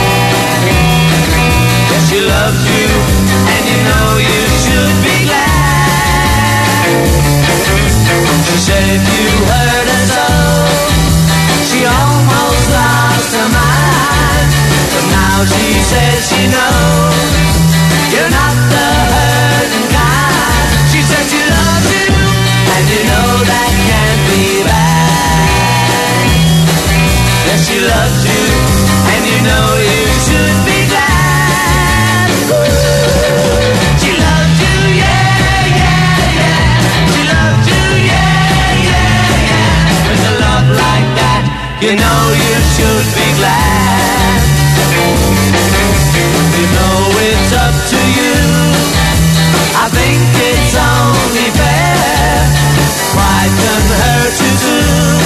Speaker 10: Yes, she loves you, and you know you should be glad. She said if you hurt her so, she almost lost her mind. But now she says she knows you're not the hurting kind. She said she loves you, and you know that can't be bad. Yes, she loves you, and you know you should be glad. She loves you, yeah, yeah, yeah. She loves you, yeah, yeah, yeah. With a love like that, you know you should be glad. You know it's up to you. I think it's only fair. Pride can hurt you too.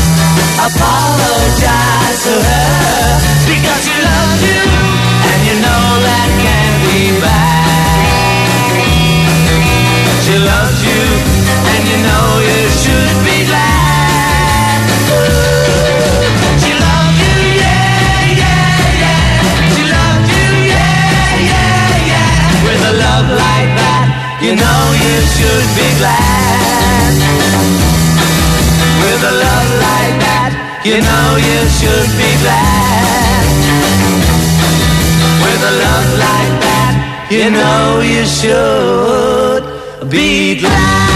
Speaker 10: Apologize to her, because she loves you, and you know that can't be bad. She loves you, and you know you should be glad. She loves you, yeah, yeah, yeah. She loves you, yeah, yeah, yeah. With a love like that, you know you should be glad. With a love like that, you know you should be glad. With a love like that, you know you should be glad.